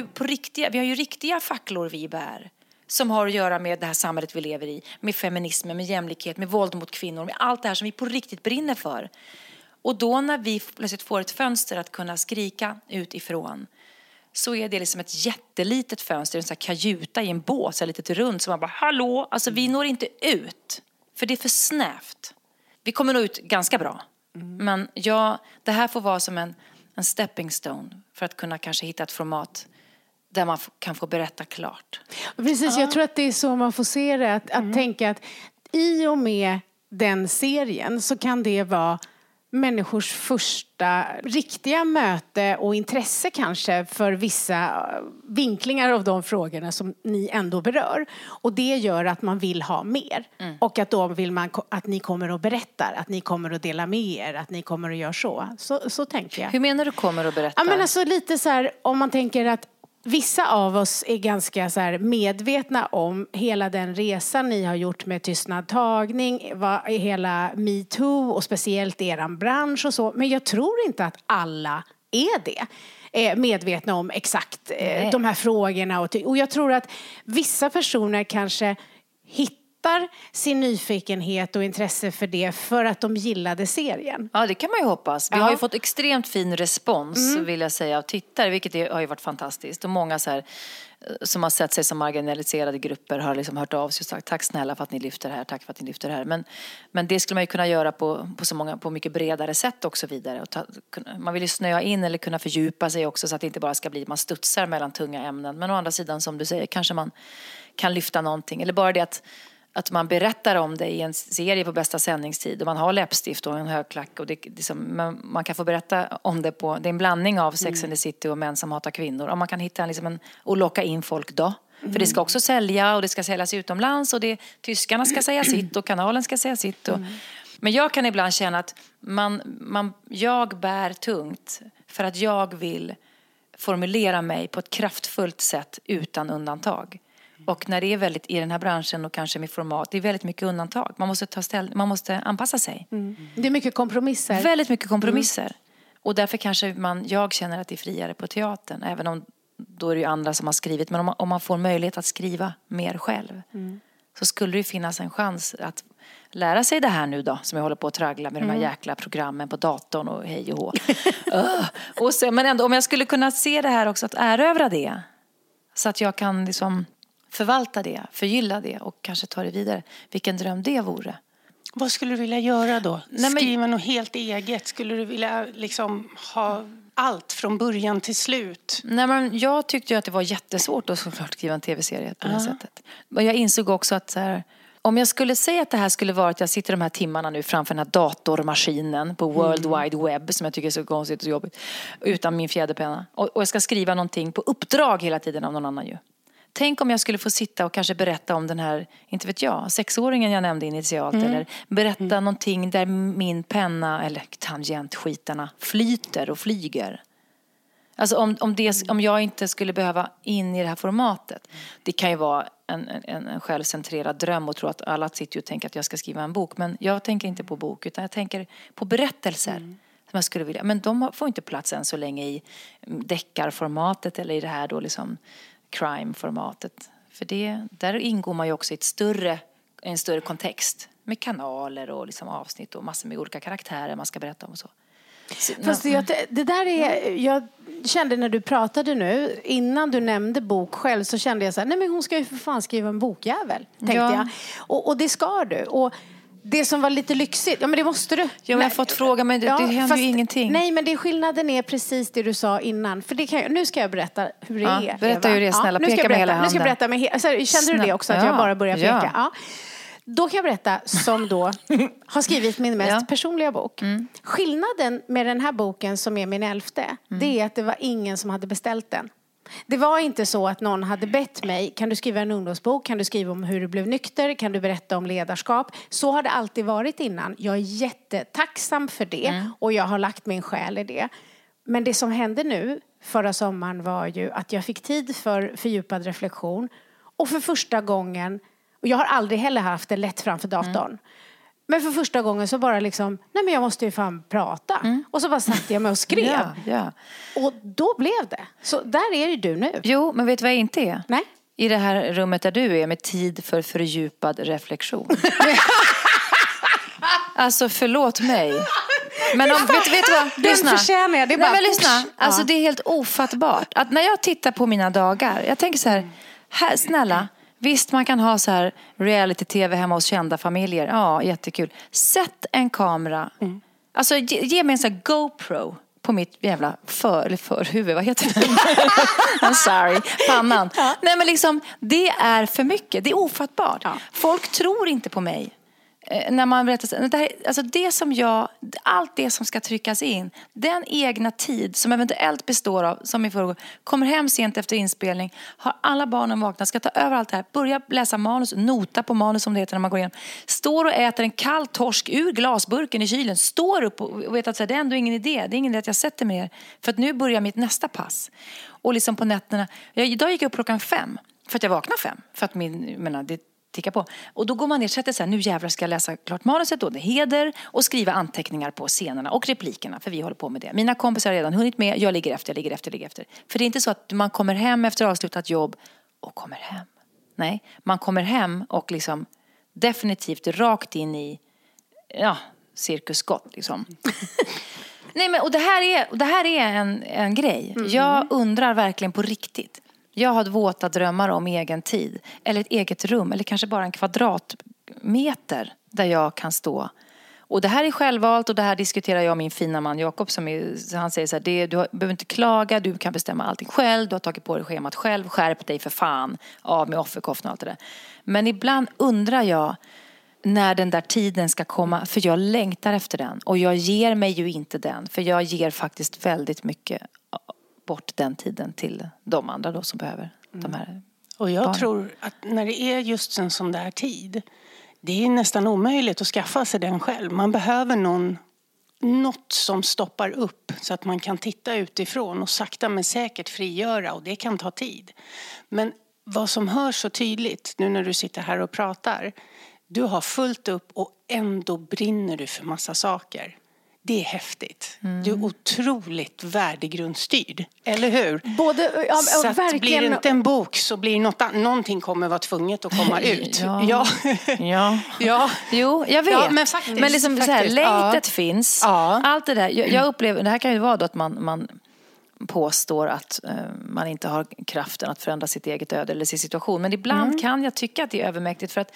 ju riktiga facklor vi bär. Som har att göra med det här samhället vi lever i. Med feminismen, med jämlikhet, med våld mot kvinnor. Med allt det här som vi på riktigt brinner för. Och då när vi plötsligt får ett fönster att kunna skrika utifrån. Så är det liksom ett jättelitet fönster. En sån här kajuta i en båt. Så här litet runt. Så man bara, hallå? Alltså vi når inte ut. För det är för snävt. Vi kommer nog ut ganska bra. Men det här får vara som en stepping stone. För att kunna kanske hitta ett format där man kan få berätta klart. Precis, jag tror att det är så man får se det. Att tänka att i och med den serien så kan det vara människors första riktiga möte och intresse kanske för vissa vinklingar av de frågorna som ni ändå berör. Och det gör att man vill ha mer. Och att då vill man att ni kommer och berättar, att ni kommer att dela med er, att ni kommer att göra så tänker jag. Hur menar du kommer att berätta? Ja, men alltså lite så här, om man tänker att vissa av oss är ganska så här medvetna om hela den resan ni har gjort med tystnadtagning, hela MeToo och speciellt eran bransch och så. Men jag tror inte att alla är det. Medvetna om exakt de här frågorna. Och jag tror att vissa personer kanske hittar sin nyfikenhet och intresse för det för att de gillade serien. Ja, det kan man ju hoppas. Vi har ju fått extremt fin respons vill jag säga av tittare, vilket har ju varit fantastiskt. Och många så här, som har sett sig som marginaliserade grupper har liksom hört av sig och sagt tack snälla för att ni lyfter det här, tack för att ni lyfter det här. Men det skulle man ju kunna göra på mycket bredare sätt också vidare. Och man vill ju snöa in eller kunna fördjupa sig också så att det inte bara ska bli man studsar mellan tunga ämnen. Men å andra sidan som du säger kanske man kan lyfta någonting. Eller bara det att man berättar om det i en serie på bästa sändningstid och man har läppstift och en högklack och man kan få berätta om det på, det är en blandning av Sex and the City och Män som hatar kvinnor, och man kan hitta och locka in folk då. För det ska också sälja och det ska säljas utomlands och tyskarna ska säga sitt och kanalen ska säga sitt. Men jag kan ibland känna att jag bär tungt för att jag vill formulera mig på ett kraftfullt sätt utan undantag. Och när det är väldigt i den här branschen och kanske med format, det är väldigt mycket undantag. Man måste anpassa sig. Det är mycket kompromisser. Väldigt mycket kompromisser. Och därför kanske jag känner att det är friare på teatern. Även om då är det ju andra som har skrivit. Men om man får möjlighet att skriva mer själv. Så skulle det ju finnas en chans att lära sig det här nu då. Som jag håller på att traggla med de här jäkla programmen på datorn och hej och hå. Men ändå, om jag skulle kunna se det här också, att erövra det. Så att jag kan liksom förvalta det, förgylla det och kanske ta det vidare. Vilken dröm det vore. Vad skulle du vilja göra då? Skriva något helt eget? Skulle du vilja liksom ha allt från början till slut? Nej, men jag tyckte ju att det var jättesvårt att såklart skriva en tv-serie på det sättet. Men jag insåg också att så här, om jag skulle säga att det här skulle vara att jag sitter de här timmarna nu framför den här datormaskinen på World Wide Web, som jag tycker är så konstigt och jobbigt, utan min fjäderpenna. Och jag ska skriva någonting på uppdrag hela tiden av någon annan ju. Tänk om jag skulle få sitta och kanske berätta om den här, inte vet jag, 6-åringen jag nämnde initialt. Eller berätta någonting där min penna eller tangentskitarna flyter och flyger. Alltså om jag inte skulle behöva in i det här formatet. Det kan ju vara en självcentrerad dröm och tro att alla sitter och tänker att jag ska skriva en bok. Men jag tänker inte på bok utan jag tänker på berättelser. Som jag skulle vilja. Men de får inte plats än så länge i deckarformatet eller i det här då liksom crime-formatet. För där ingår man ju också i en större kontext Med kanaler och liksom avsnitt och massor med olika karaktärer man ska berätta om och så. Fast det där är, jag kände när du pratade nu, innan du nämnde bok själv, så kände jag så här, nej men hon ska ju för fan skriva en bokjävel, tänkte jag. Och det ska du. Och det som var lite lyxigt, ja men det måste du. Ja, men jag har fått fråga, men det händer ju ingenting. Nej, men skillnaden är precis det du sa innan. För det nu ska jag berätta hur det är. Berätta hur det är, snälla. Peka med hela handen. Nu ska jag berätta med kände du det också, att jag bara börjar peka? Ja. Då kan jag berätta, som då har skrivit min mest personliga bok. Skillnaden med den här boken, som är min 11:e, det är att det var ingen som hade beställt den. Det var inte så att någon hade bett mig, kan du skriva en ungdomsbok, kan du skriva om hur du blev nykter, kan du berätta om ledarskap. Så har det alltid varit innan. Jag är jättetacksam för det och jag har lagt min själ i det. Men det som hände nu förra sommaren var ju att jag fick tid för fördjupad reflektion. Och för första gången, och jag har aldrig heller haft det lätt framför datorn. Men för första gången så bara liksom, nej men jag måste ju fan prata. Och så bara satt jag mig och skrev. Och då blev det. Så där är ju du nu. Jo, men vet du vad jag inte är? Nej. I det här rummet där du är, med tid för fördjupad reflektion. Alltså förlåt mig. Men vet du vad? Lyssna. Förtjänar jag. Det är bara... Nej, men lyssna. Alltså det är helt ofattbart. Att när jag tittar på mina dagar, jag tänker så här snälla. Visst, man kan ha så här reality-tv hemma hos kända familjer. Ja, jättekul. Sätt en kamera. Alltså, ge mig en sån här GoPro på mitt jävla förhuvud. Vad heter det? I'm sorry. Pannan. Nej, men liksom, det är för mycket. Det är ofattbart. Folk tror inte på mig. När man berättar, alltså allt det som ska tryckas in, den egna tid som eventuellt består av, som i förrgår, kommer hem sent efter inspelning, har alla barnen vaknat, ska ta över allt det här, börja läsa manus, nota på manus som det heter när man går igenom, står och äter en kall torsk ur glasburken i kylen, står upp och vet att det är ändå ingen idé, det är ingen idé att jag sätter mig ner, för att nu börjar mitt nästa pass. Och liksom på nätterna, idag gick jag upp klockan 5 för att jag vaknade 5, för att det ticka på. Och då går man ner och sätter sig, nu jävlar ska jag läsa klart manuset då, det heder, och skriva anteckningar på scenerna och replikerna, för vi håller på med det. Mina kompisar har redan hunnit med, jag ligger efter. För det är inte så att man kommer hem efter avslutat jobb och kommer hem. Nej, man kommer hem och liksom definitivt rakt in i cirkusskott liksom. Nej, men och det här är en grej. Jag undrar verkligen på riktigt. Jag har våta drömmar om egen tid. Eller ett eget rum. Eller kanske bara en kvadratmeter där jag kan stå. Och det här är självvalt. Och det här diskuterar jag med min fina man Jakob. Han säger så här, du behöver inte klaga. Du kan bestämma allting själv. Du har tagit på dig schemat själv. Skärp dig för fan. Av med offerkoftan och allt det där. Men ibland undrar jag när den där tiden ska komma. För jag längtar efter den. Och jag ger mig ju inte den. För jag ger faktiskt väldigt mycket bort den tiden till de andra då som behöver de här. Och jag tror att när det är just en sån där tid, det är nästan omöjligt att skaffa sig den själv. Man behöver något som stoppar upp så att man kan titta utifrån och sakta men säkert frigöra, och det kan ta tid. Men vad som hörs så tydligt nu när du sitter här och pratar, du har fullt upp och ändå brinner du för massa saker. Det är häftigt. Du är otroligt värdegrundsstyrd. Eller hur? Så att verkligen... blir det inte en bok så blir någonting kommer vara tvunget att komma ut. Ja. Jo, jag vet. Ja, men liksom så här, längtet finns. Ja. Allt det där. Jag upplever, det här kan ju vara då att man påstår att man inte har kraften att förändra sitt eget öde eller sin situation. Men ibland kan jag tycka att det är övermäktigt, för att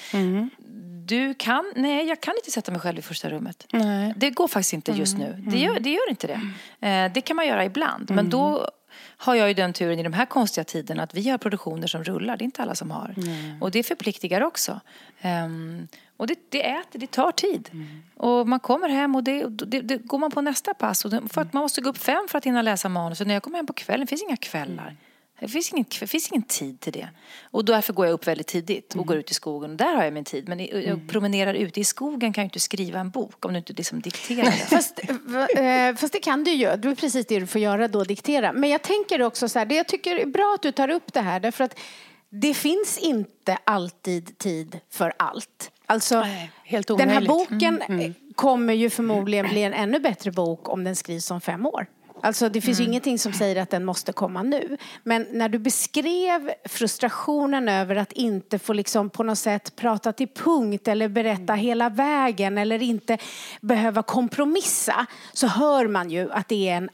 jag kan inte sätta mig själv i första rummet. Nej. Det går faktiskt inte just nu. Det gör inte det. Det kan man göra ibland. Men då har jag ju den turen i de här konstiga tiderna att vi har produktioner som rullar. Det är inte alla som har. Och det förpliktigar också. Och det tar tid. Och man kommer hem och det går man på nästa pass. Och för att man måste gå upp 5 för att hinna läsa manus. Och när jag kommer hem på kvällen finns inga kvällar. Det finns ingen tid till det. Och därför går jag upp väldigt tidigt och går ut i skogen. Och där har jag min tid. Men jag promenerar ute i skogen, kan jag inte skriva en bok om du inte liksom dikterar det. Fast det kan du ju. Det är precis det du får göra då, diktera. Men jag tänker också så här, det jag tycker är bra att du tar upp det här. Därför att det finns inte alltid tid för allt. Alltså, helt den här boken kommer ju förmodligen bli en ännu bättre bok om den skrivs om 5 år. Alltså det finns ju ingenting som säger att den måste komma nu. Men när du beskrev frustrationen över att inte få liksom på något sätt prata till punkt eller berätta hela vägen eller inte behöva kompromissa, så hör man ju att det är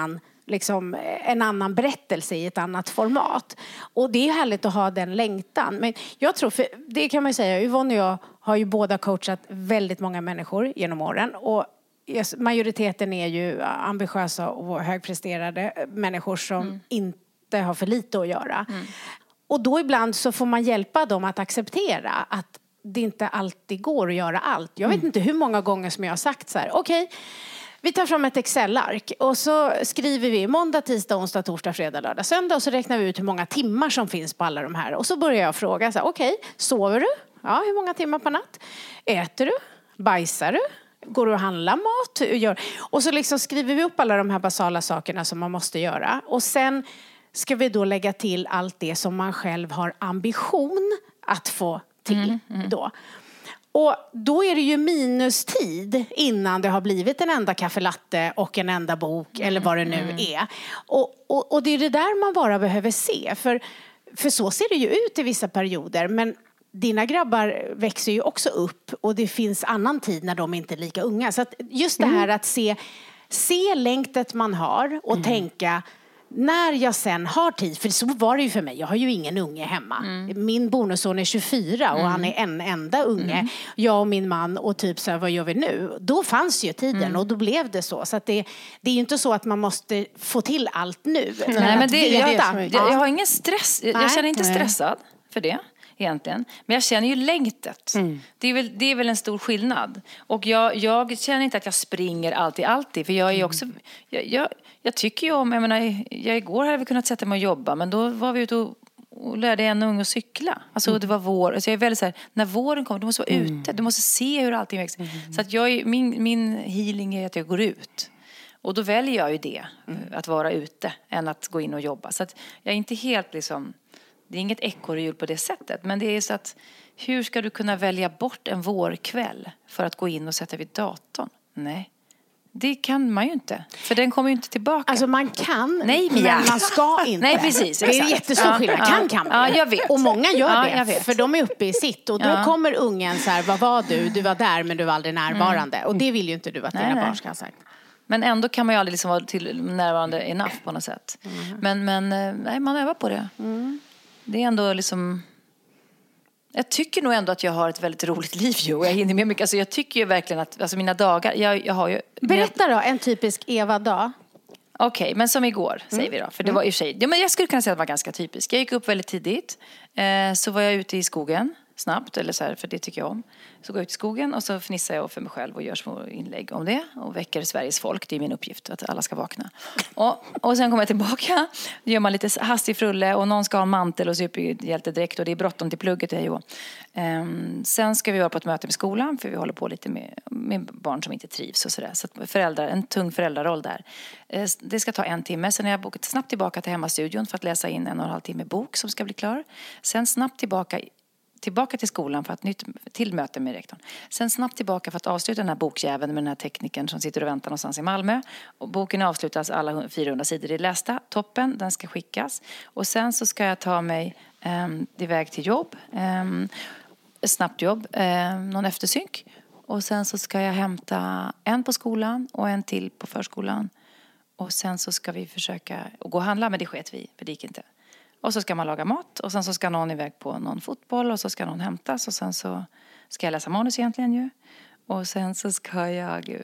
en annan berättelse i ett annat format. Och det är härligt att ha den längtan. Men jag tror, för det kan man ju säga, Yvonne och jag har ju båda coachat väldigt många människor genom åren. Och majoriteten är ju ambitiösa och högpresterade människor som inte har för lite att göra. Och då ibland så får man hjälpa dem att acceptera att det inte alltid går att göra allt. Jag vet inte hur många gånger som jag har sagt så här: okej, vi tar fram ett Excel-ark och så skriver vi måndag, tisdag, onsdag, torsdag, fredag, lördag, söndag, och så räknar vi ut hur många timmar som finns på alla de här. Och så börjar jag fråga så här: okej, sover du? Ja, hur många timmar per natt? Äter du? Bajsar du? Går du och handlar mat? Och så liksom skriver vi upp alla de här basala sakerna som man måste göra. Och sen ska vi då lägga till allt det som man själv har ambition att få till då. Och då är det ju minustid innan det har blivit en enda kaffelatte och en enda bok eller vad det nu är. Och det är det där man bara behöver se. För så ser det ju ut i vissa perioder. Men dina grabbar växer ju också upp och det finns annan tid när de inte är lika unga. Så att just det här att se längtet man har och tänka: när jag sen har tid, för så var det ju för mig. Jag har ju ingen unge hemma. Min bonusson är 24 och han är en enda unge. Jag och min man och typ så här, vad gör vi nu? Då fanns ju tiden och då blev det så. Så att det är ju inte så att man måste få till allt nu. Nej, men jag har ingen stress. Jag känner inte stressad för det egentligen. Men jag känner ju längtet. Det är väl en stor skillnad. Och jag känner inte att jag springer alltid. För jag är också... Jag tycker ju om... igår hade vi kunnat sätta mig och jobba. Men då var vi ute och lärde en ung att cykla. Alltså det var vår. Alltså jag är väldigt så här, när våren kommer, du måste vara ute. Du måste se hur allting växer. Så att min healing är att jag går ut. Och då väljer jag ju det. Att vara ute än att gå in och jobba. Så att jag är inte helt liksom... Det är inget ekorrhjul på det sättet. Men det är så att hur ska du kunna välja bort en vårkväll för att gå in och sätta vid datorn? Nej. Det kan man ju inte. För den kommer ju inte tillbaka. Alltså man kan, men man ska inte. Nej, precis. Det är en jättestor skillnad. Kan. Ja, jag vet. Och många gör det. Jag vet. För de är uppe i sitt. Och då kommer ungen så här: vad var du? Du var där men du var aldrig närvarande. Och det vill ju inte du att dina barn ska ha sagt. Men ändå kan man ju aldrig liksom vara till närvarande enough på något sätt. Men nej, man övar på det. Det är ändå liksom... Jag tycker nog ändå att jag har ett väldigt roligt liv ju. Och jag hinner med mycket. Alltså jag tycker ju verkligen att... Alltså mina dagar... Jag har ju... Berätta då, en typisk Eva-dag. Okej, men som igår säger vi då. För det var i och för sig... Ja, men jag skulle kunna säga att det var ganska typiskt. Jag gick upp väldigt tidigt. Så var jag ute i skogen snabbt. Eller så här, för det tycker jag om. Så går jag ut i skogen och så fnissar jag för mig själv och gör små inlägg om det. Och väcker Sveriges folk. Det är min uppgift att alla ska vakna. Och sen kommer jag tillbaka. Då gör man lite hastig frulle. Och någon ska ha en mantel och superhjältedräkt. Och det är bråttom till plugget. Sen ska vi vara på ett möte med skolan. För vi håller på lite med barn som inte trivs och sådär. Så att en tung föräldraroll där. Det ska ta 1 timme. Sen har jag bokat snabbt tillbaka till hemmastudion för att läsa in 1,5 timme bok som ska bli klar. Sen snabbt tillbaka till skolan för att till möte med rektorn. Sen snabbt tillbaka för att avsluta den här bokjäveln med den här teknikern som sitter och väntar någonstans i Malmö. Och boken avslutas, alla 400 sidor är lästa. Toppen, den ska skickas. Och sen så ska jag ta mig iväg till jobb. Snabbt jobb, någon eftersynk. Och sen så ska jag hämta en på skolan och en till på förskolan. Och sen så ska vi försöka gå och handla, men det sket vi, för det gick inte. Och så ska man laga mat och sen så ska någon iväg på någon fotboll och så ska någon hämtas och sen så ska jag läsa manus egentligen ju. Och sen så ska jag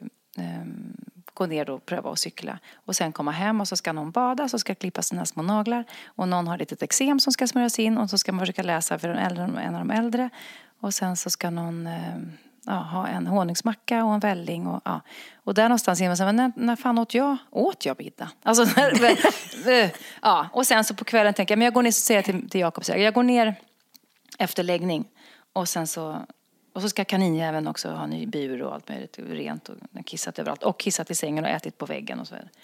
gå ner och pröva att cykla. Och sen komma hem och så ska någon bada, så ska klippa sina små naglar. Och någon har lite eksem som ska smörjas in och så ska man försöka läsa för en av de äldre. Och sen så ska någon... ha en honungsmacka och en välling och där någonstans är man så här, när fan åt jag middag? Alltså och sen så på kvällen tänker jag, men jag går ner och säger till Jakob, jag går ner efter läggning och sen så ska kaninjäveln också ha ny bur och allt möjligt rent och kissat överallt och kissat i sängen och ätit på väggen och så vidare.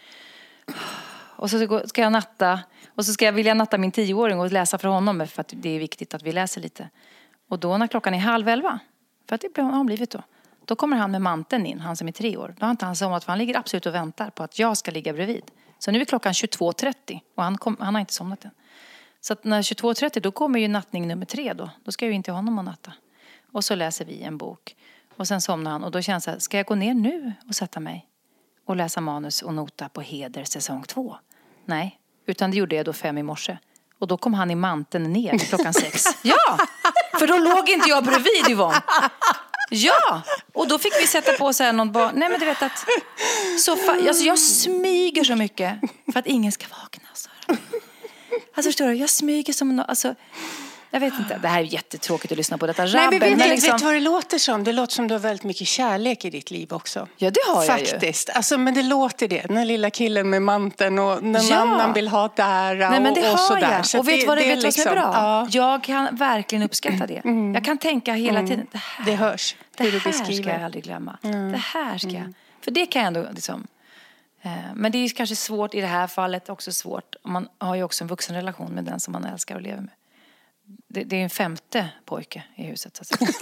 Och så ska jag natta och så vill jag natta min 10-åring och läsa för honom för att det är viktigt att vi läser lite. Och då när klockan är 10:30, för att det har han blivit då kommer han med manteln in, han som är 3 år. Då har inte han somnat, för han ligger absolut och väntar på att jag ska ligga bredvid. Så nu är klockan 22.30 och han har inte somnat än. Så att när 22.30 då kommer ju nattning nummer 3 då. Då ska jag ju inte ha honom och natta. Och så läser vi en bok. Och sen somnar han och då känns det, ska jag gå ner nu och sätta mig? Och läsa manus och nota på Heder säsong 2? Nej, utan det gjorde jag då 5 i morse. Och då kom han i manteln ner klockan 6. Ja, för då låg inte jag bredvid Yvonne. Ja, och då fick vi sätta på så här någon nej men du vet att alltså jag smyger så mycket för att ingen ska vakna. Alltså förstår du, jag smyger som alltså jag vet inte, det här är jättetråkigt att lyssna på detta rabbel. Nej, men vet du vad det låter som? Det låter som du har väldigt mycket kärlek i ditt liv också. Ja, det har jag faktiskt. Ju. Alltså, men det låter det. Den lilla killen med manteln och någon annan vill ha där. Nej, men det och har sådär. jag. Så och vet vad liksom, som är bra? Ja. Jag kan verkligen uppskatta det. Jag kan tänka hela tiden. Det hörs. Det här ska jag aldrig glömma. Det här ska jag. För det kan jag ändå liksom. Men det är kanske svårt i det här fallet. Också svårt. Man har ju också en vuxenrelation med den som man älskar och lever med. Det är en 5:e pojke i huset. Så att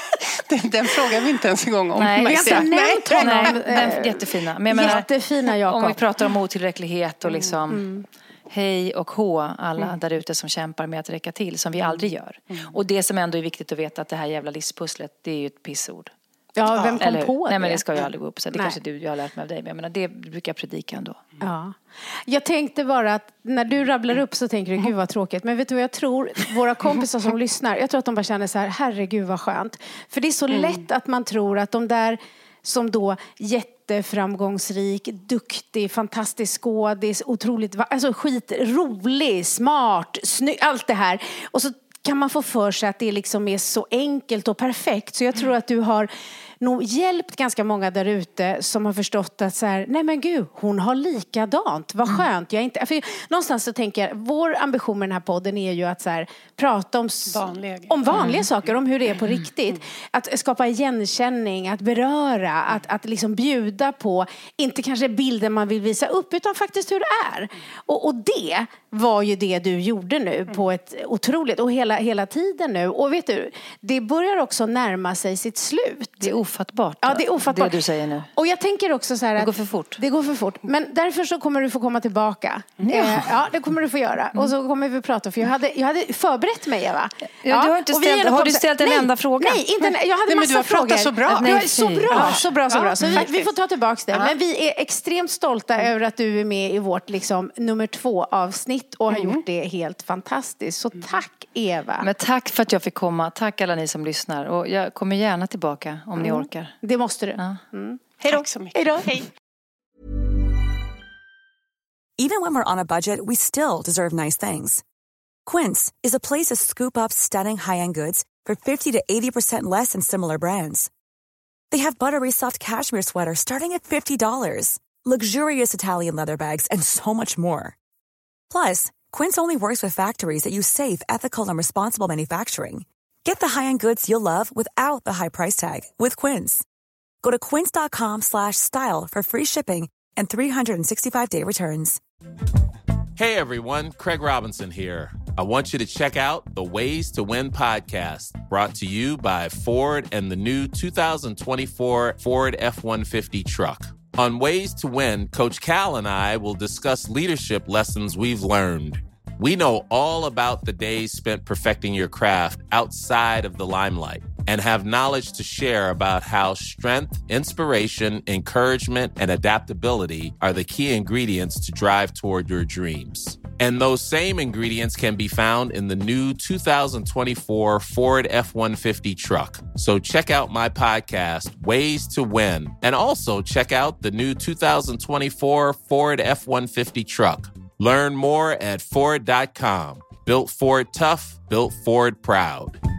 den frågar vi inte ens en gång om. Nej, vi har inte nämnt honom. Den är jättefina. Men jättefina, Jakob. Om vi pratar om otillräcklighet och liksom hej och hå, alla där ute som kämpar med att räcka till, som vi aldrig gör. Och det som ändå är viktigt att veta, att det här jävla livspusslet, det är ju ett pissord. Ja, vem kom på det? Nej, men det ska ju aldrig gå upp. Så det kanske jag har lärt mig av dig. Men jag menar, det brukar jag predika ändå. Ja. Jag tänkte bara att när du rabblar upp så tänker du, gud vad tråkigt. Men vet du vad jag tror? Våra kompisar som lyssnar, jag tror att de bara känner så här, herregud vad skönt. För det är så lätt att man tror att de där som då jätteframgångsrik, duktig, fantastisk skådis, otroligt, alltså skitrolig, smart, snygg, allt det här. Och så kan man få för sig att det liksom är så enkelt och perfekt. Så jag tror att du har nog hjälpt ganska många där ute som har förstått att så här, nej men gud, hon har likadant. Vad skönt. Jag inte, för någonstans så tänker jag, vår ambition med den här podden är ju att så här, prata om vanliga saker, om hur det är på riktigt. Att skapa igenkänning, att beröra, att liksom bjuda på, inte kanske bilder man vill visa upp, utan faktiskt hur det är. Och det var ju det du gjorde nu på ett otroligt, och hela tiden nu. Och vet du, det börjar också närma sig sitt slut. Det är ofattbart. Ja, det är ofattbart. Det du säger nu. Och jag tänker också så här att det går för fort. Det går för fort. Men därför så kommer du få komma tillbaka. Ja, det kommer du få göra. Och så kommer vi prata. För jag hade förberett mig, Eva. Ja, du har inte ställt, har du ställt en enda fråga? Nej, inte, jag hade massa frågor. Du har pratat så bra. Nej, så bra. Så vi får ta tillbaka det. Men vi är extremt stolta över att du är med i vårt liksom, nummer 2-avsnitt och har gjort det helt fantastiskt. Så tack, Eva. Men tack för att jag fick komma. Tack alla ni som lyssnar. Och jag kommer gärna tillbaka om ni orkar. Det måste du. Ja. Hej då. Tack så mycket. Hej. Even when we're on a budget, we still deserve nice things. Quince is a place to scoop up stunning high-end goods for 50 to 80% less than similar brands. They have buttery soft cashmere sweaters starting at $50, luxurious Italian leather bags, and so much more. Plus, Quince only works with factories that use safe, ethical, and responsible manufacturing. Get the high-end goods you'll love without the high price tag with Quince. Go to quince.com/style for free shipping and 365-day returns. Hey everyone, Craig Robinson here. I want you to check out the Ways to Win podcast, brought to you by Ford and the new 2024 Ford F-150 truck. On Ways to Win, Coach Cal and I will discuss leadership lessons we've learned. We know all about the days spent perfecting your craft outside of the limelight and have knowledge to share about how strength, inspiration, encouragement, and adaptability are the key ingredients to drive toward your dreams. And those same ingredients can be found in the new 2024 Ford F-150 truck. So check out my podcast, Ways to Win, and also check out the new 2024 Ford F-150 truck. Learn more at Ford.com. Built Ford tough, built Ford proud.